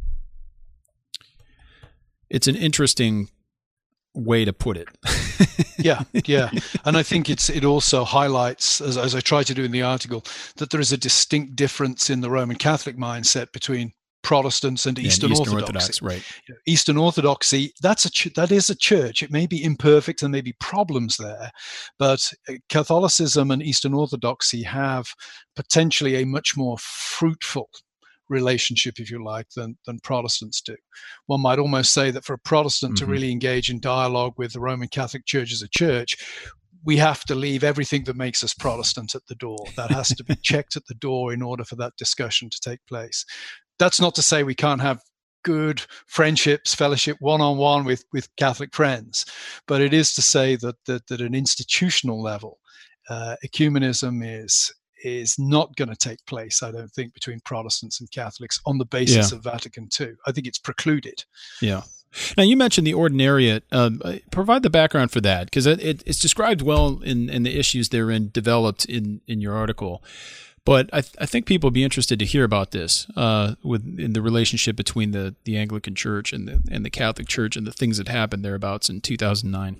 It's an interesting way to put it. yeah, yeah. And I think it's it also highlights, as, as I try to do in the article, that there is a distinct difference in the Roman Catholic mindset between Protestants and Yeah, Eastern, and Eastern Orthodoxy. Orthodox, right? You know, Eastern Orthodoxy, that's a ch- that is a church. It may be imperfect and there may be problems there, but Catholicism and Eastern Orthodoxy have potentially a much more fruitful relationship, if you like, than, than Protestants do. One might almost say that for a Protestant mm-hmm. to really engage in dialogue with the Roman Catholic Church as a church, we have to leave everything that makes us Protestant at the door. That has to be checked at the door in order for that discussion to take place. That's not to say we can't have good friendships, fellowship, one-on-one with, with Catholic friends, but it is to say that that, that at an institutional level, uh, ecumenism is is not going to take place, I don't think, between Protestants and Catholics on the basis yeah. of Vatican Two. I think it's precluded. Yeah. Now, you mentioned the Ordinariate. Um, provide the background for that, because it, it, it's described well in, in the issues therein developed in, in your article. But I, th- I think people would be interested to hear about this uh, with in the relationship between the, the Anglican Church and the and the Catholic Church and the things that happened thereabouts in two thousand nine.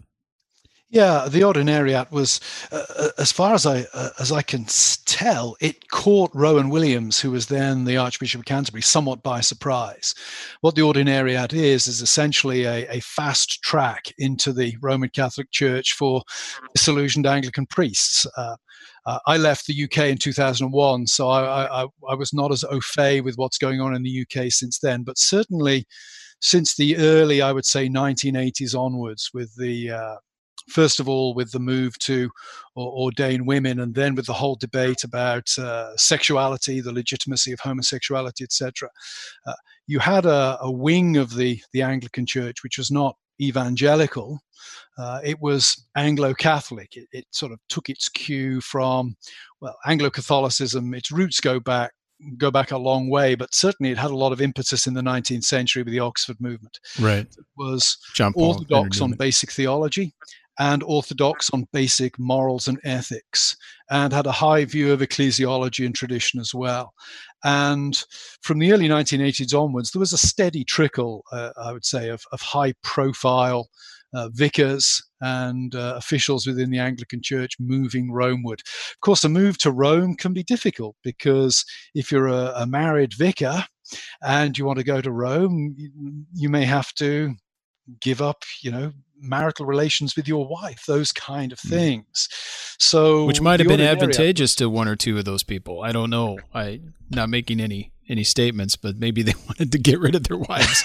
Yeah, the Ordinariate was, uh, as far as I uh, as I can tell, it caught Rowan Williams, who was then the Archbishop of Canterbury, somewhat by surprise. What the Ordinariate is is essentially a, a fast track into the Roman Catholic Church for disillusioned Anglican priests. Uh, uh, I left the U K in two thousand one, so I, I, I was not as au fait with what's going on in the U K since then, but certainly since the early, I would say, nineteen eighties onwards, with the uh, first of all, with the move to ordain women, and then with the whole debate about uh, sexuality, the legitimacy of homosexuality, et cetera. Uh, you had a, a wing of the, the Anglican Church which was not evangelical. Uh, it was Anglo-Catholic. It, it sort of took its cue from, well, Anglo-Catholicism. Its roots go back go back a long way, but certainly it had a lot of impetus in the nineteenth century with the Oxford movement. Right. It was John Paul orthodox on basic theology and orthodox on basic morals and ethics, and had a high view of ecclesiology and tradition as well. And from the early nineteen eighties onwards, there was a steady trickle, uh, I would say, of, of high-profile uh, vicars and uh, officials within the Anglican Church moving Romeward. Of course, a move to Rome can be difficult, because if you're a, a married vicar and you want to go to Rome, you, you may have to give up, you know, marital relations with your wife, those kind of things. So, which might have been advantageous to one or two of those people. I don't know. I not making any any statements, but maybe they wanted to get rid of their wives.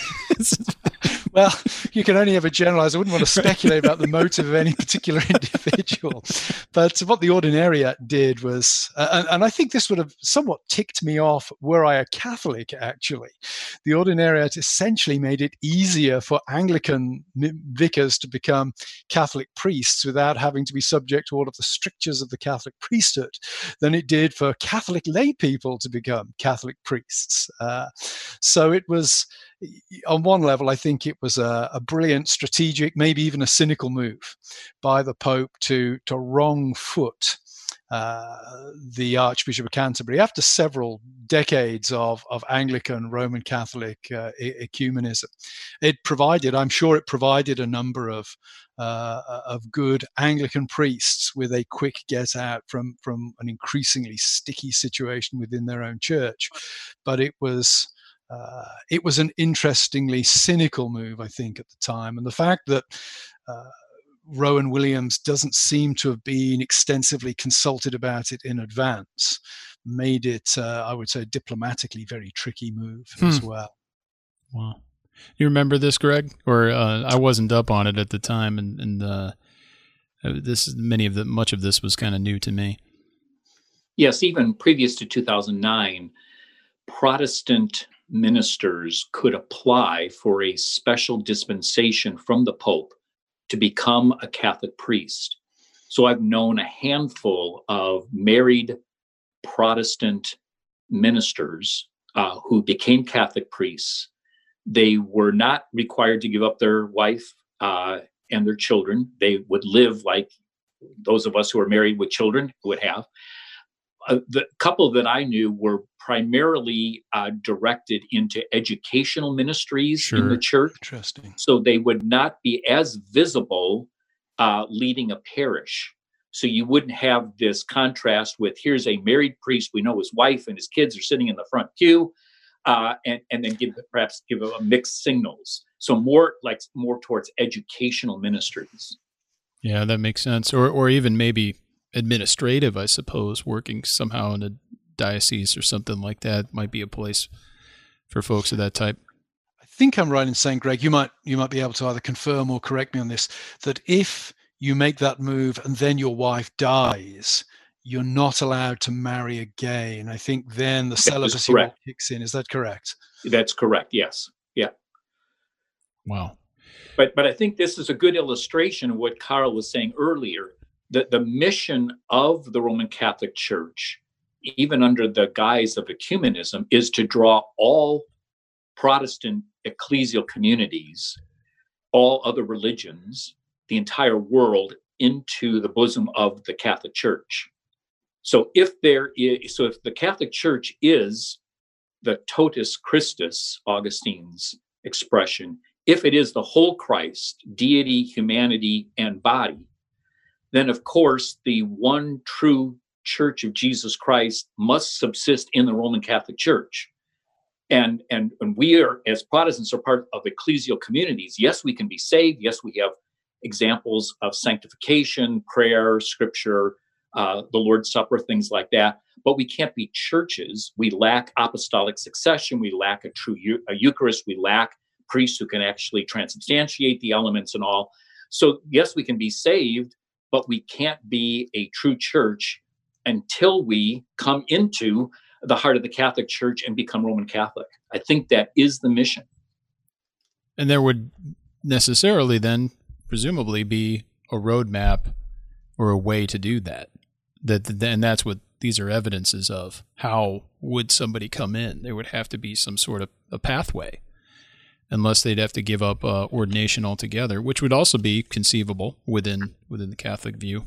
Well, you can only ever generalize. I wouldn't want to speculate about the motive of any particular individual. But what the Ordinariate did was, uh, and, and I think this would have somewhat ticked me off were I a Catholic, actually. The Ordinariate essentially made it easier for Anglican vicars to become Catholic priests without having to be subject to all of the strictures of the Catholic priesthood than it did for Catholic lay people to become Catholic priests. Uh, so it was, on one level, I think it was a, a brilliant strategic, maybe even a cynical move by the Pope to, to wrong foot uh, the Archbishop of Canterbury after several decades of, of Anglican Roman Catholic uh, ecumenism. It provided, I'm sure it provided a number of uh, of good Anglican priests with a quick get out from, from an increasingly sticky situation within their own church. But it was Uh, it was an interestingly cynical move, I think, at the time. And the fact that uh, Rowan Williams doesn't seem to have been extensively consulted about it in advance made it, uh, I would say, diplomatically very tricky move hmm. as well. Wow. You remember this, Greg? Or uh, I wasn't up on it at the time, and, and uh, this many of the much of this was kind of new to me. Yes, even previous to two thousand nine, Protestant ministers could apply for a special dispensation from the Pope to become a Catholic priest. So I've known a handful of married Protestant ministers uh, who became Catholic priests. They were not required to give up their wife uh, and their children. They would live like those of us who are married with children would have. Uh, the couple that I knew were primarily uh, directed into educational ministries sure. in the church. Interesting. So they would not be as visible uh, leading a parish. So you wouldn't have this contrast with, here's a married priest, we know his wife and his kids are sitting in the front pew. uh, and and then give perhaps give a, a mixed signals. So more like more towards educational ministries. Yeah, that makes sense. Or or even maybe administrative, I suppose, working somehow in a diocese or something like that might be a place for folks of that type. I think I'm right in saying, Greg, you might you might be able to either confirm or correct me on this, that if you make that move and then your wife dies, you're not allowed to marry again. I think then the celibacy rule kicks in. Is that correct? That's correct. Yes. Yeah. Wow. But but I think this is a good illustration of what Carl was saying earlier, that the mission of the Roman Catholic Church, even under the guise of ecumenism, is to draw all Protestant ecclesial communities, all other religions, the entire world into the bosom of the Catholic Church. So if there is, so if the Catholic Church is the totus Christus, Augustine's expression, if it is the whole Christ, deity, humanity, and body, then of course the one true Church of Jesus Christ must subsist in the Roman Catholic Church. And, and, and we are, as Protestants, are part of ecclesial communities. Yes, we can be saved. Yes, we have examples of sanctification, prayer, scripture, uh, the Lord's Supper, things like that. But we can't be churches. We lack apostolic succession. We lack a true eu- a Eucharist. We lack priests who can actually transubstantiate the elements and all. So yes, we can be saved, but we can't be a true church until we come into the heart of the Catholic Church and become Roman Catholic. I think that is the mission. And there would necessarily then, presumably, be a roadmap or a way to do that. That and that's what these are evidences of. How would somebody come in? There would have to be some sort of a pathway, unless they'd have to give up uh, ordination altogether, which would also be conceivable within within the Catholic view.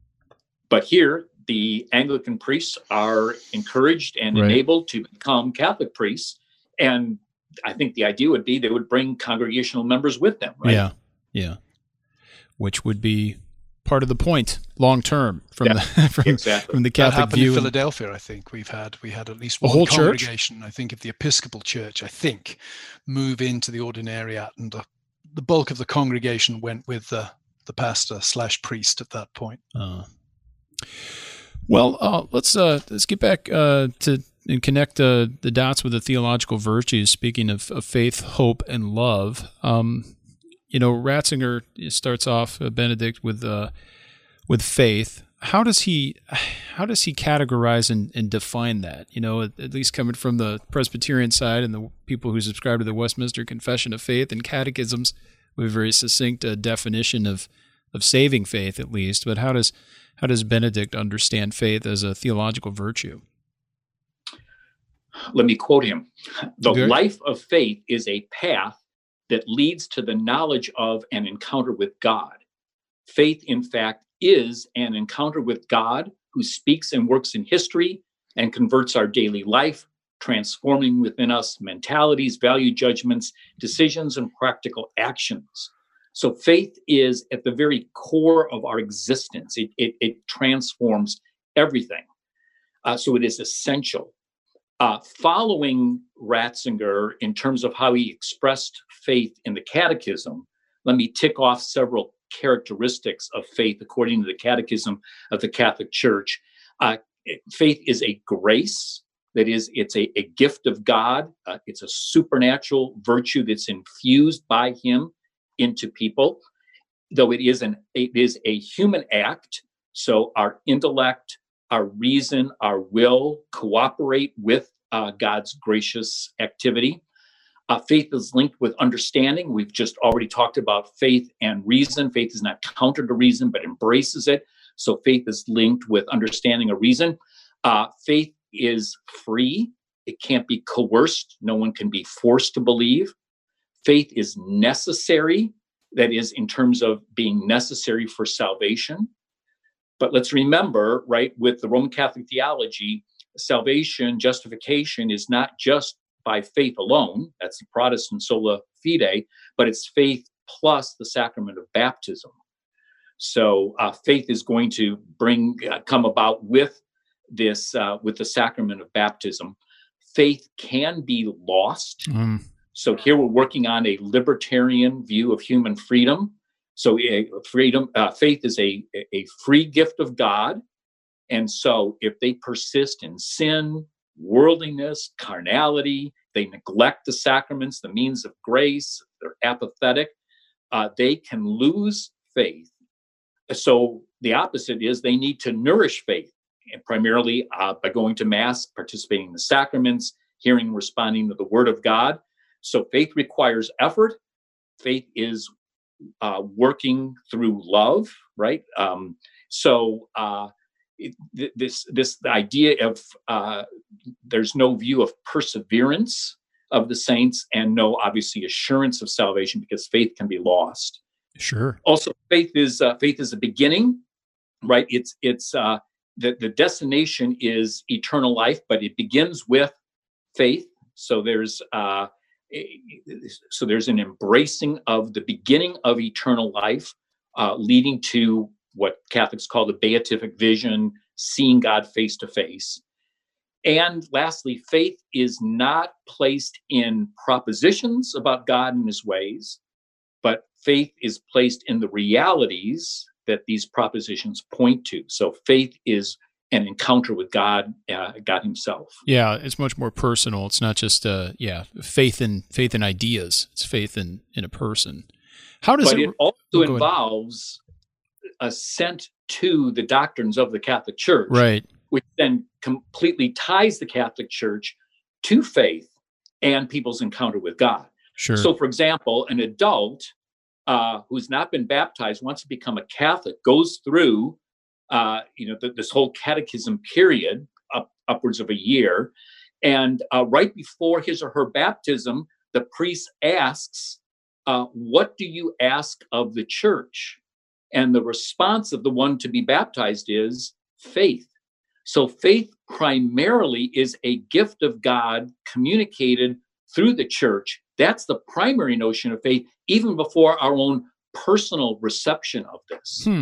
But here, the Anglican priests are encouraged and right. enabled to become Catholic priests. And I think the idea would be they would bring congregational members with them, right? Yeah, yeah. Which would be part of the point long term from, yeah, the, from, exactly. from the Catholic that happened view. In Philadelphia, I think we've had we had at least a one whole congregation. Church? I think of the Episcopal Church, I think, move into the ordinariate, and the, the bulk of the congregation went with the the pastor slash priest at that point. Uh, well, uh, let's uh, let's get back uh, to and connect uh, the dots with the theological virtues. Speaking of, of faith, hope, and love, um, you know, Ratzinger starts off uh, Benedict with uh, with faith. How does he how does he categorize and, and define that? You know, at, at least coming from the Presbyterian side and the people who subscribe to the Westminster Confession of Faith and catechisms, we have a very succinct uh, definition of of saving faith, at least. But how does how does Benedict understand faith as a theological virtue? Let me quote him. The Good. Life of faith is a path that leads to the knowledge of an encounter with God. Faith, in fact, is an encounter with God who speaks and works in history and converts our daily life, transforming within us mentalities, value judgments, decisions, and practical actions. So faith is at the very core of our existence. It, it, it transforms everything. Uh, so it is essential. Uh, following Ratzinger in terms of how he expressed faith in the Catechism, let me tick off several characteristics of faith according to the Catechism of the Catholic Church. Uh, faith is a grace. That is, it's a, a gift of God. Uh, it's a supernatural virtue that's infused by him into people, though it is an it is a human act. So our intellect, our reason, our will cooperate with uh, God's gracious activity. Uh, faith is linked with understanding. We've just already talked about faith and reason. Faith is not counter to reason, but embraces it. So faith is linked with understanding a reason. Uh, faith is free. It can't be coerced. No one can be forced to believe. Faith is necessary. That is, in terms of being necessary for salvation. But let's remember, right, with the Roman Catholic theology, salvation, justification is not just by faith alone. That's the Protestant sola fide, but it's faith plus the sacrament of baptism. So uh, faith is going to bring uh, come about with this uh, with the sacrament of baptism. faith can be lost. Mm. So here we're working on a libertarian view of human freedom. So a freedom, uh, faith is a, a free gift of God. And so if they persist in sin, worldliness, carnality, they neglect the sacraments, the means of grace, they're apathetic, uh, they can lose faith. So the opposite is they need to nourish faith, and primarily uh, by going to Mass, participating in the sacraments, hearing and responding to the Word of God. So faith requires effort. Faith is uh, working through love, right? Um, so uh, it, this this idea of uh, there's no view of perseverance of the saints, and no, obviously, assurance of salvation, because faith can be lost. Sure. Also, faith is uh, faith is a beginning, right? It's it's uh, the the destination is eternal life, but it begins with faith. So there's uh, so there's an embracing of the beginning of eternal life, uh, leading to what Catholics call the beatific vision, seeing God face to face. And lastly, faith is not placed in propositions about God and his ways, but faith is placed in the realities that these propositions point to. So faith is an encounter with God, uh, God himself. Yeah, it's much more personal. It's not just uh, yeah, faith in faith in ideas. It's faith in, in a person. How does but it, it also oh, involves assent to the doctrines of the Catholic Church, right? Which then completely ties the Catholic Church to faith and people's encounter with God. Sure. So, for example, an adult uh, who's not been baptized, wants to become a Catholic, goes through, uh, you know, th- this whole catechism period, up, upwards of a year, and uh, right before his or her baptism, the priest asks, uh, "What do you ask of the Church?" And the response of the one to be baptized is faith. So faith primarily is a gift of God communicated through the Church. That's the primary notion of faith, even before our own personal reception of this. Hmm.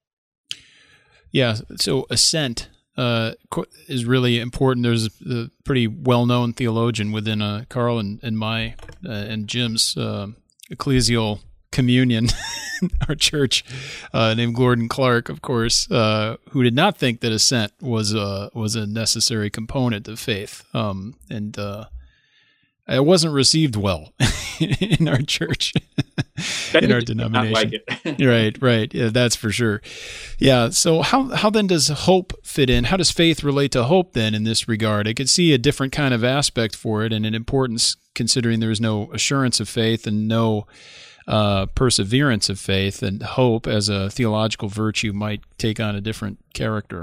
Yeah, so assent uh, is really important. There's a pretty well-known theologian within uh, Carl and, and my uh, and Jim's uh, ecclesial communion, our church, uh, named Gordon Clark, of course, uh, who did not think that assent was a was a necessary component of faith, um, and uh, it wasn't received well in our church, in our denomination. Like it. Right, right, yeah, that's for sure. Yeah. So how how then does hope fit in? How does faith relate to hope then in this regard? I could see a different kind of aspect for it and an importance, considering there is no assurance of faith and no Uh, perseverance of faith, and hope as a theological virtue might take on a different character.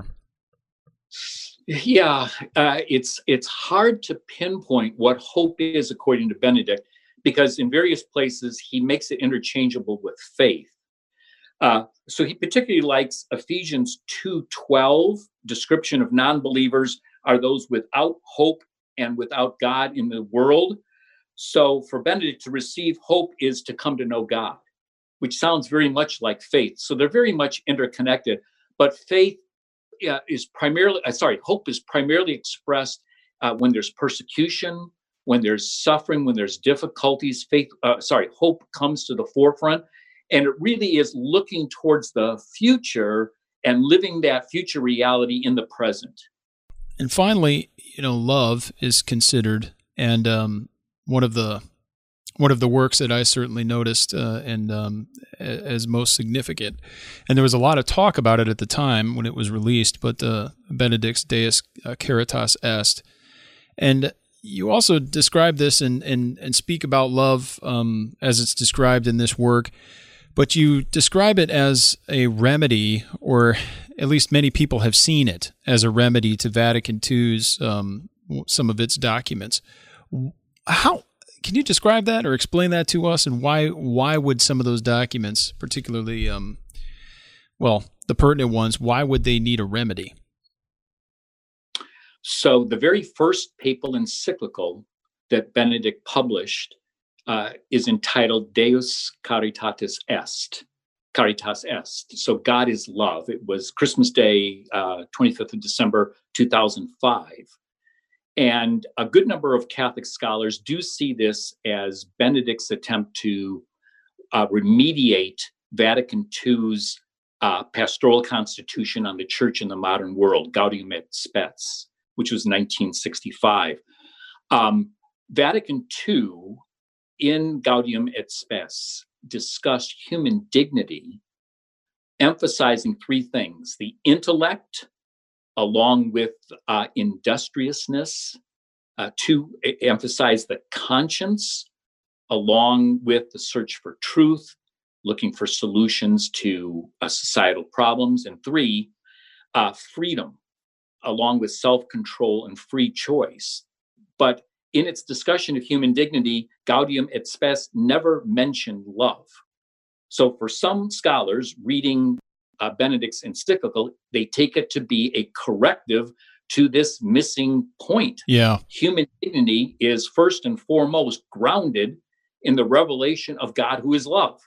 Yeah, uh, it's it's hard to pinpoint what hope is according to Benedict, because in various places he makes it interchangeable with faith. Uh, so he particularly likes Ephesians two twelve, description of non-believers are those without hope and without God in the world. So for Benedict, to receive hope is to come to know God, which sounds very much like faith. So they're very much interconnected. But faith uh, is primarily, uh, sorry, hope is primarily expressed uh, when there's persecution, when there's suffering, when there's difficulties. Faith, uh, sorry, hope comes to the forefront. And it really is looking towards the future and living that future reality in the present. And finally, you know, love is considered, and um, one of the one of the works that I certainly noticed uh, and um, as most significant. And there was a lot of talk about it at the time when it was released, but uh, Benedict's Deus Caritas Est. And you also describe this and and, and speak about love um, as it's described in this work, but you describe it as a remedy, or at least many people have seen it as a remedy to Vatican two's, um, some of its documents. How can you describe that or explain that to us, and why why would some of those documents, particularly, um, well, the pertinent ones, why would they need a remedy? So the very first papal encyclical that Benedict published uh, is entitled Deus Caritatis Est. Caritas Est. So God is love. It was Christmas Day, uh, twenty-fifth of December, two thousand five. And a good number of Catholic scholars do see this as Benedict's attempt to uh, remediate Vatican two's uh, pastoral constitution on the church in the modern world, Gaudium et Spes, which was nineteen sixty-five. Um, Vatican two, in Gaudium et Spes, discussed human dignity, emphasizing three things: the intellect, along with uh, industriousness, uh, to emphasize the conscience, along with the search for truth, looking for solutions to uh, societal problems, and three, uh, freedom, along with self-control and free choice. But in its discussion of human dignity, Gaudium et Spes never mentioned love. So for some scholars reading uh, Benedict's encyclical, they take it to be a corrective to this missing point. Yeah. Human dignity is first and foremost grounded in the revelation of God, who is love.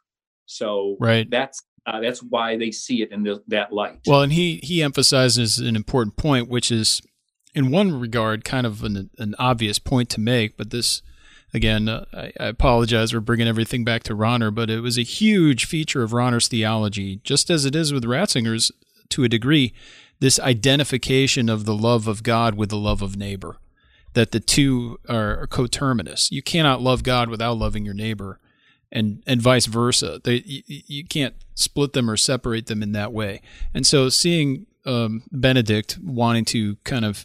So right. that's uh, that's why they see it in the, that light. Well, and he he emphasizes an important point, which is, in one regard, kind of an, an obvious point to make. But this, again, uh, I, I apologize for bringing everything back to Rahner, but it was a huge feature of Rahner's theology, just as it is with Ratzinger's to a degree, this identification of the love of God with the love of neighbor, that the two are coterminous. You cannot love God without loving your neighbor, and and vice versa. They, you, you can't split them or separate them in that way. And so seeing um, Benedict wanting to kind of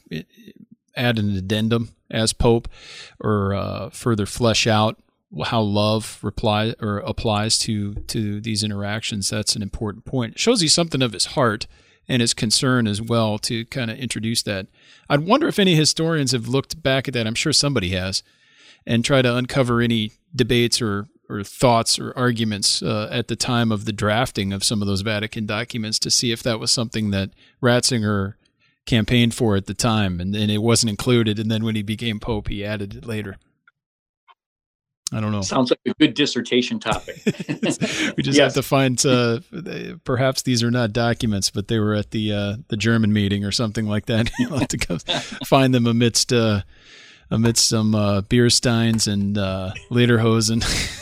add an addendum as Pope, or uh, further flesh out how love reply or applies to to these interactions, that's an important point. It shows you something of his heart and his concern as well to kind of introduce that. I'd wonder if any historians have looked back at that. I'm sure somebody has, and try to uncover any debates or or thoughts or arguments uh, at the time of the drafting of some of those Vatican documents to see if that was something that Ratzinger campaigned for at the time, and, and it wasn't included, and then when he became Pope, he added it later. I don't know. Sounds like a good dissertation topic. We just yes. have to find, uh, perhaps these are not documents, but they were at the uh, the German meeting or something like that. You'll have to go find them amidst uh, amidst some uh, beer steins and uh, lederhosen.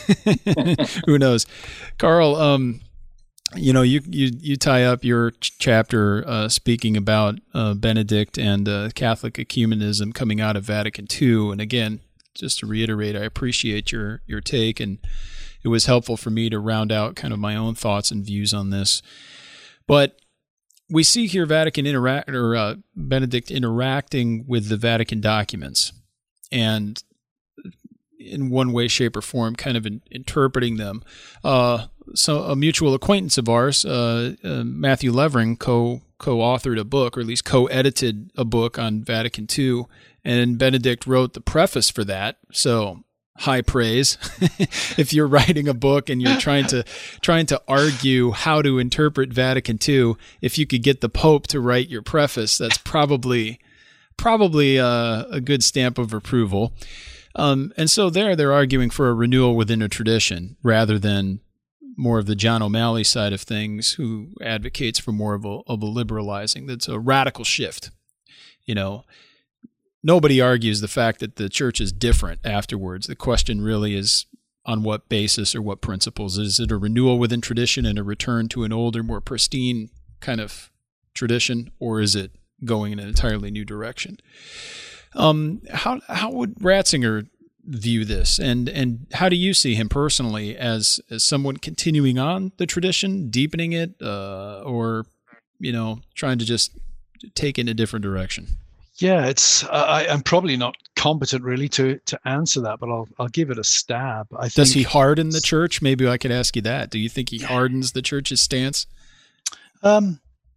Who knows? Carl, um, you know, you, you, you tie up your ch- chapter uh, speaking about uh, Benedict and uh, Catholic ecumenism coming out of Vatican two. And again, just to reiterate, I appreciate your your take, and it was helpful for me to round out kind of my own thoughts and views on this. But we see here Vatican interact or uh, Benedict interacting with the Vatican documents, and in one way, shape, or form, kind of in, interpreting them. Uh, so a mutual acquaintance of ours, uh, uh, Matthew Levering, co co-authored a book, or at least co-edited a book on Vatican two, and Benedict wrote the preface for that. So high praise. If you're writing a book and you're trying to trying to argue how to interpret Vatican two, if you could get the Pope to write your preface, that's probably probably a, a good stamp of approval. Um, and so there, they're arguing for a renewal within a tradition rather than more of the John O'Malley side of things, who advocates for more of a, of a liberalizing. That's a radical shift. You know, nobody argues the fact that the church is different afterwards. The question really is on what basis or what principles. Is it a renewal within tradition and a return to an older, more pristine kind of tradition, or is it going in an entirely new direction? Um, how how would Ratzinger view this, and and how do you see him personally as as someone continuing on the tradition, deepening it, uh, or you know, trying to just take it in a different direction? Yeah, it's I, I'm probably not competent really to to answer that, but I'll I'll give it a stab. I Does think, he harden the church? Maybe I could ask you that. Do you think he hardens the church's stance? Um,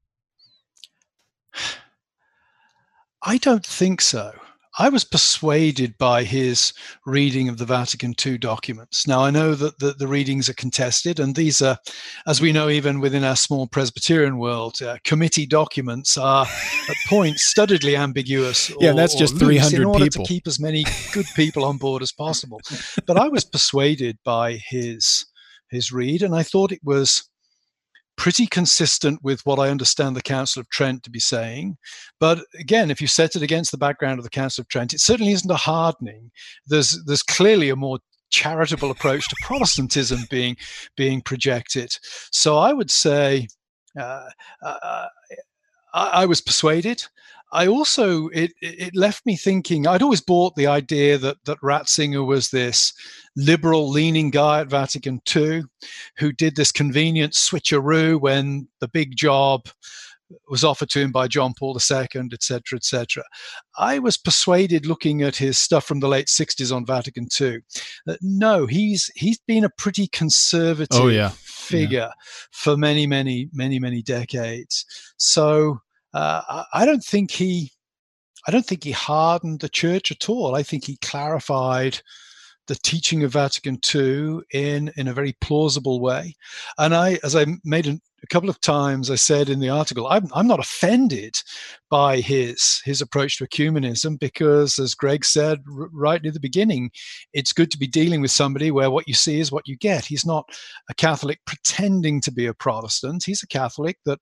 I don't think so. I was persuaded by his reading of the Vatican two documents. Now, I know that the, the readings are contested, and these are, as we know, even within our small Presbyterian world, uh, committee documents are at points studiedly ambiguous. Yeah, or, that's just three hundred in order people. to keep as many good people on board as possible. But I was persuaded by his his read, and I thought it was pretty consistent with what I understand the Council of Trent to be saying. But again, if you set it against the background of the Council of Trent, it certainly isn't a hardening. There's there's clearly a more charitable approach to Protestantism being being projected. So I would say uh, uh, I, I was persuaded. I also, it it left me thinking, I'd always bought the idea that that Ratzinger was this liberal-leaning guy at Vatican two who did this convenient switcheroo when the big job was offered to him by John Paul the Second, et cetera, et cetera. I was persuaded, looking at his stuff from the late sixties on Vatican two, that no, he's he's been a pretty conservative oh, yeah. figure yeah. for many, many, many, many decades. So uh, I don't think he, I don't think he hardened the church at all. I think he clarified the teaching of Vatican two in, in a very plausible way. And I, as I made an, a couple of times, I said in the article, I'm, I'm not offended by his, his approach to ecumenism because, as Greg said r- right near the beginning, it's good to be dealing with somebody where what you see is what you get. He's not a Catholic pretending to be a Protestant. He's a Catholic that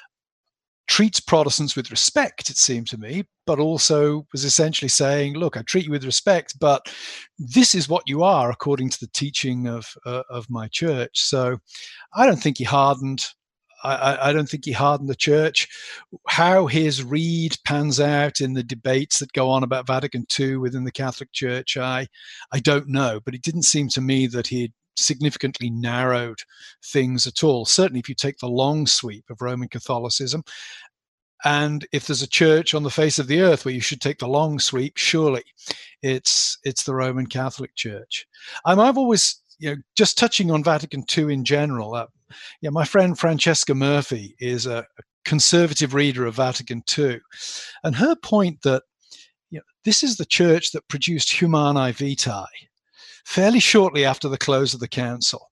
treats Protestants with respect, it seemed to me, but also was essentially saying, look, I treat you with respect, but this is what you are according to the teaching of uh, of my church. So I don't think he hardened. I, I don't think he hardened the church. How his read pans out in the debates that go on about Vatican two within the Catholic Church, I, I don't know, but it didn't seem to me that he'd significantly narrowed things at all. Certainly if you take the long sweep of Roman Catholicism, and if there's a church on the face of the earth where you should take the long sweep, surely it's it's the Roman Catholic Church. Um, I've always, you know, just touching on Vatican two in general, uh, yeah, my friend Francesca Murphy is a, a conservative reader of Vatican two, and her point that, you know, this is the church that produced Humanae Vitae fairly shortly after the close of the council.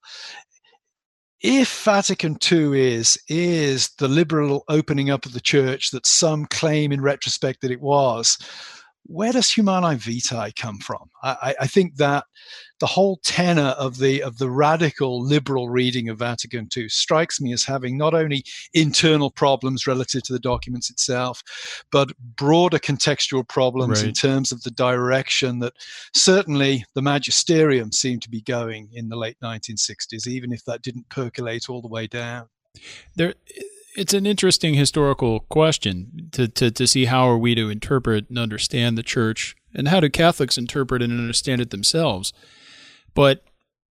If Vatican two is is the liberal opening up of the church that some claim in retrospect that it was, where does Humanae Vitae come from? I, I think that the whole tenor of the of the radical liberal reading of Vatican two strikes me as having not only internal problems relative to the documents itself, but broader contextual problems right. in terms of the direction that certainly the magisterium seemed to be going in the late nineteen sixties, even if that didn't percolate all the way down. There, it's an interesting historical question to, to, to see how are we to interpret and understand the church, and how do Catholics interpret and understand it themselves. But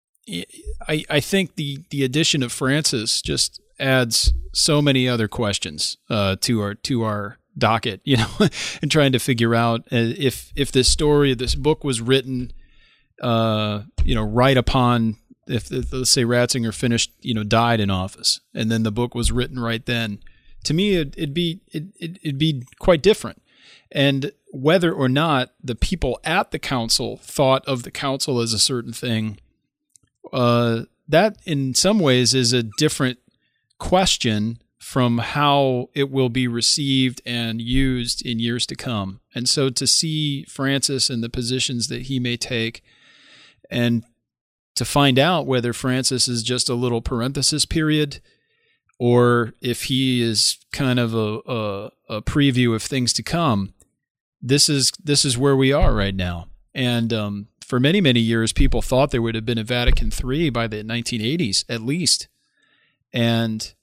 I, I think the, the addition of Francis just adds so many other questions uh, to our to our docket, you know, and trying to figure out if if this story, this book was written, uh, you know, right upon, if, if let's say Ratzinger finished, you know, died in office, and then the book was written right then. To me, it, it'd be it, it, it'd be quite different. And whether or not the people at the council thought of the council as a certain thing, uh, that in some ways is a different question from how it will be received and used in years to come. And so to see Francis and the positions that he may take, and to find out whether Francis is just a little parenthesis period, or if he is kind of a, a, a preview of things to come, this is this is where we are right now. And um, for many, many years, people thought there would have been a Vatican three by the nineteen eighties, at least. And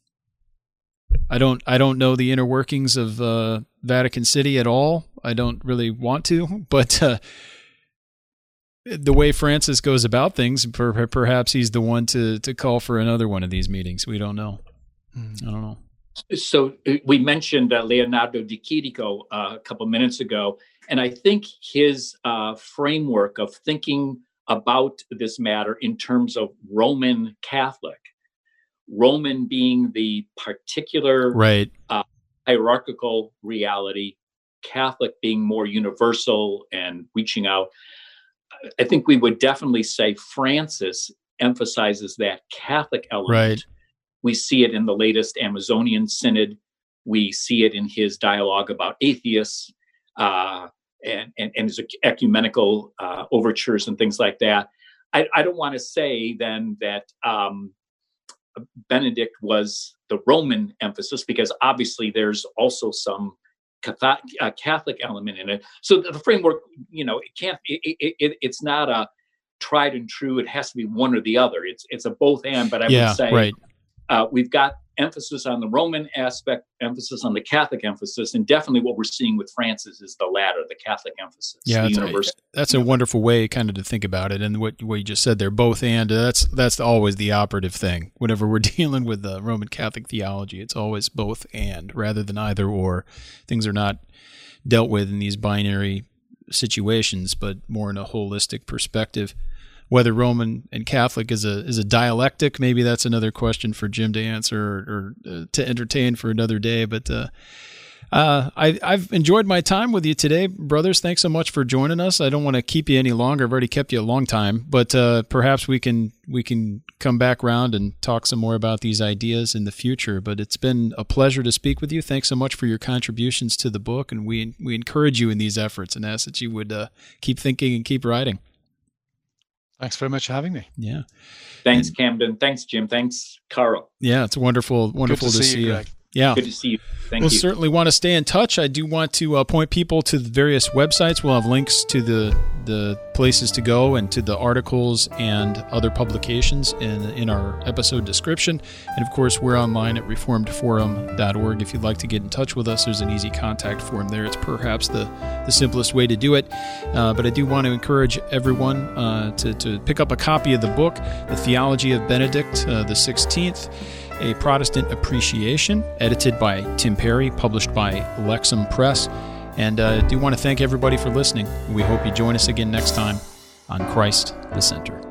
I don't I don't know the inner workings of uh, Vatican City at all. I don't really want to, but uh, the way Francis goes about things, per- perhaps he's the one to to call for another one of these meetings. We don't know. Mm. I don't know. So we mentioned uh, Leonardo Di Chirico uh, a couple minutes ago, and I think his uh, framework of thinking about this matter in terms of Roman Catholic, Roman being the particular right. uh, hierarchical reality, Catholic being more universal and reaching out. I think we would definitely say Francis emphasizes that Catholic element. Right. We see it in the latest Amazonian Synod. We see it in his dialogue about atheists uh, and, and, and his ecumenical uh, overtures and things like that. I, I don't want to say then that um, Benedict was the Roman emphasis, because obviously there's also some Catholic, uh, Catholic element in it. So the, the framework, you know, it can't. It, it, it, it's not a tried and true. It has to be one or the other. It's it's a both and. But I yeah, would say right. uh, we've got emphasis on the Roman aspect, emphasis on the Catholic emphasis, and definitely what we're seeing with Francis is the latter, the Catholic emphasis. Yeah, the that's, universal. a, that's a wonderful way kind of to think about it. And what what you just said there, both and, that's that's always the operative thing. Whenever we're dealing with the Roman Catholic theology, it's always both and rather than either or. Things are not dealt with in these binary situations, but more in a holistic perspective. Whether Roman and Catholic is a is a dialectic, maybe that's another question for Jim to answer or, or uh, to entertain for another day. But uh, uh, I, I've enjoyed my time with you today, brothers. Thanks so much for joining us. I don't want to keep you any longer. I've already kept you a long time, but uh, perhaps we can we can come back around and talk some more about these ideas in the future. But it's been a pleasure to speak with you. Thanks so much for your contributions to the book, and we we encourage you in these efforts and ask that you would uh, keep thinking and keep writing. Thanks very much for having me. Yeah. Thanks, and, Camden. Thanks, Jim. Thanks, Carl. Yeah, it's wonderful, wonderful Good to, to see, see you. you. Greg. Yeah. Good to see you. Thank we'll you. certainly want to stay in touch. I do want to uh, point people to the various websites. We'll have links to the the places to go and to the articles and other publications in in our episode description. And of course, we're online at reformed forum dot org. If you'd like to get in touch with us, there's an easy contact form there. It's perhaps the, the simplest way to do it. Uh, but I do want to encourage everyone uh, to, to pick up a copy of the book, The Theology of Benedict uh, the sixteenth. A Protestant Appreciation, edited by Tim Perry, published by Lexham Press. And I uh, do want to thank everybody for listening. We hope you join us again next time on Christ the Center.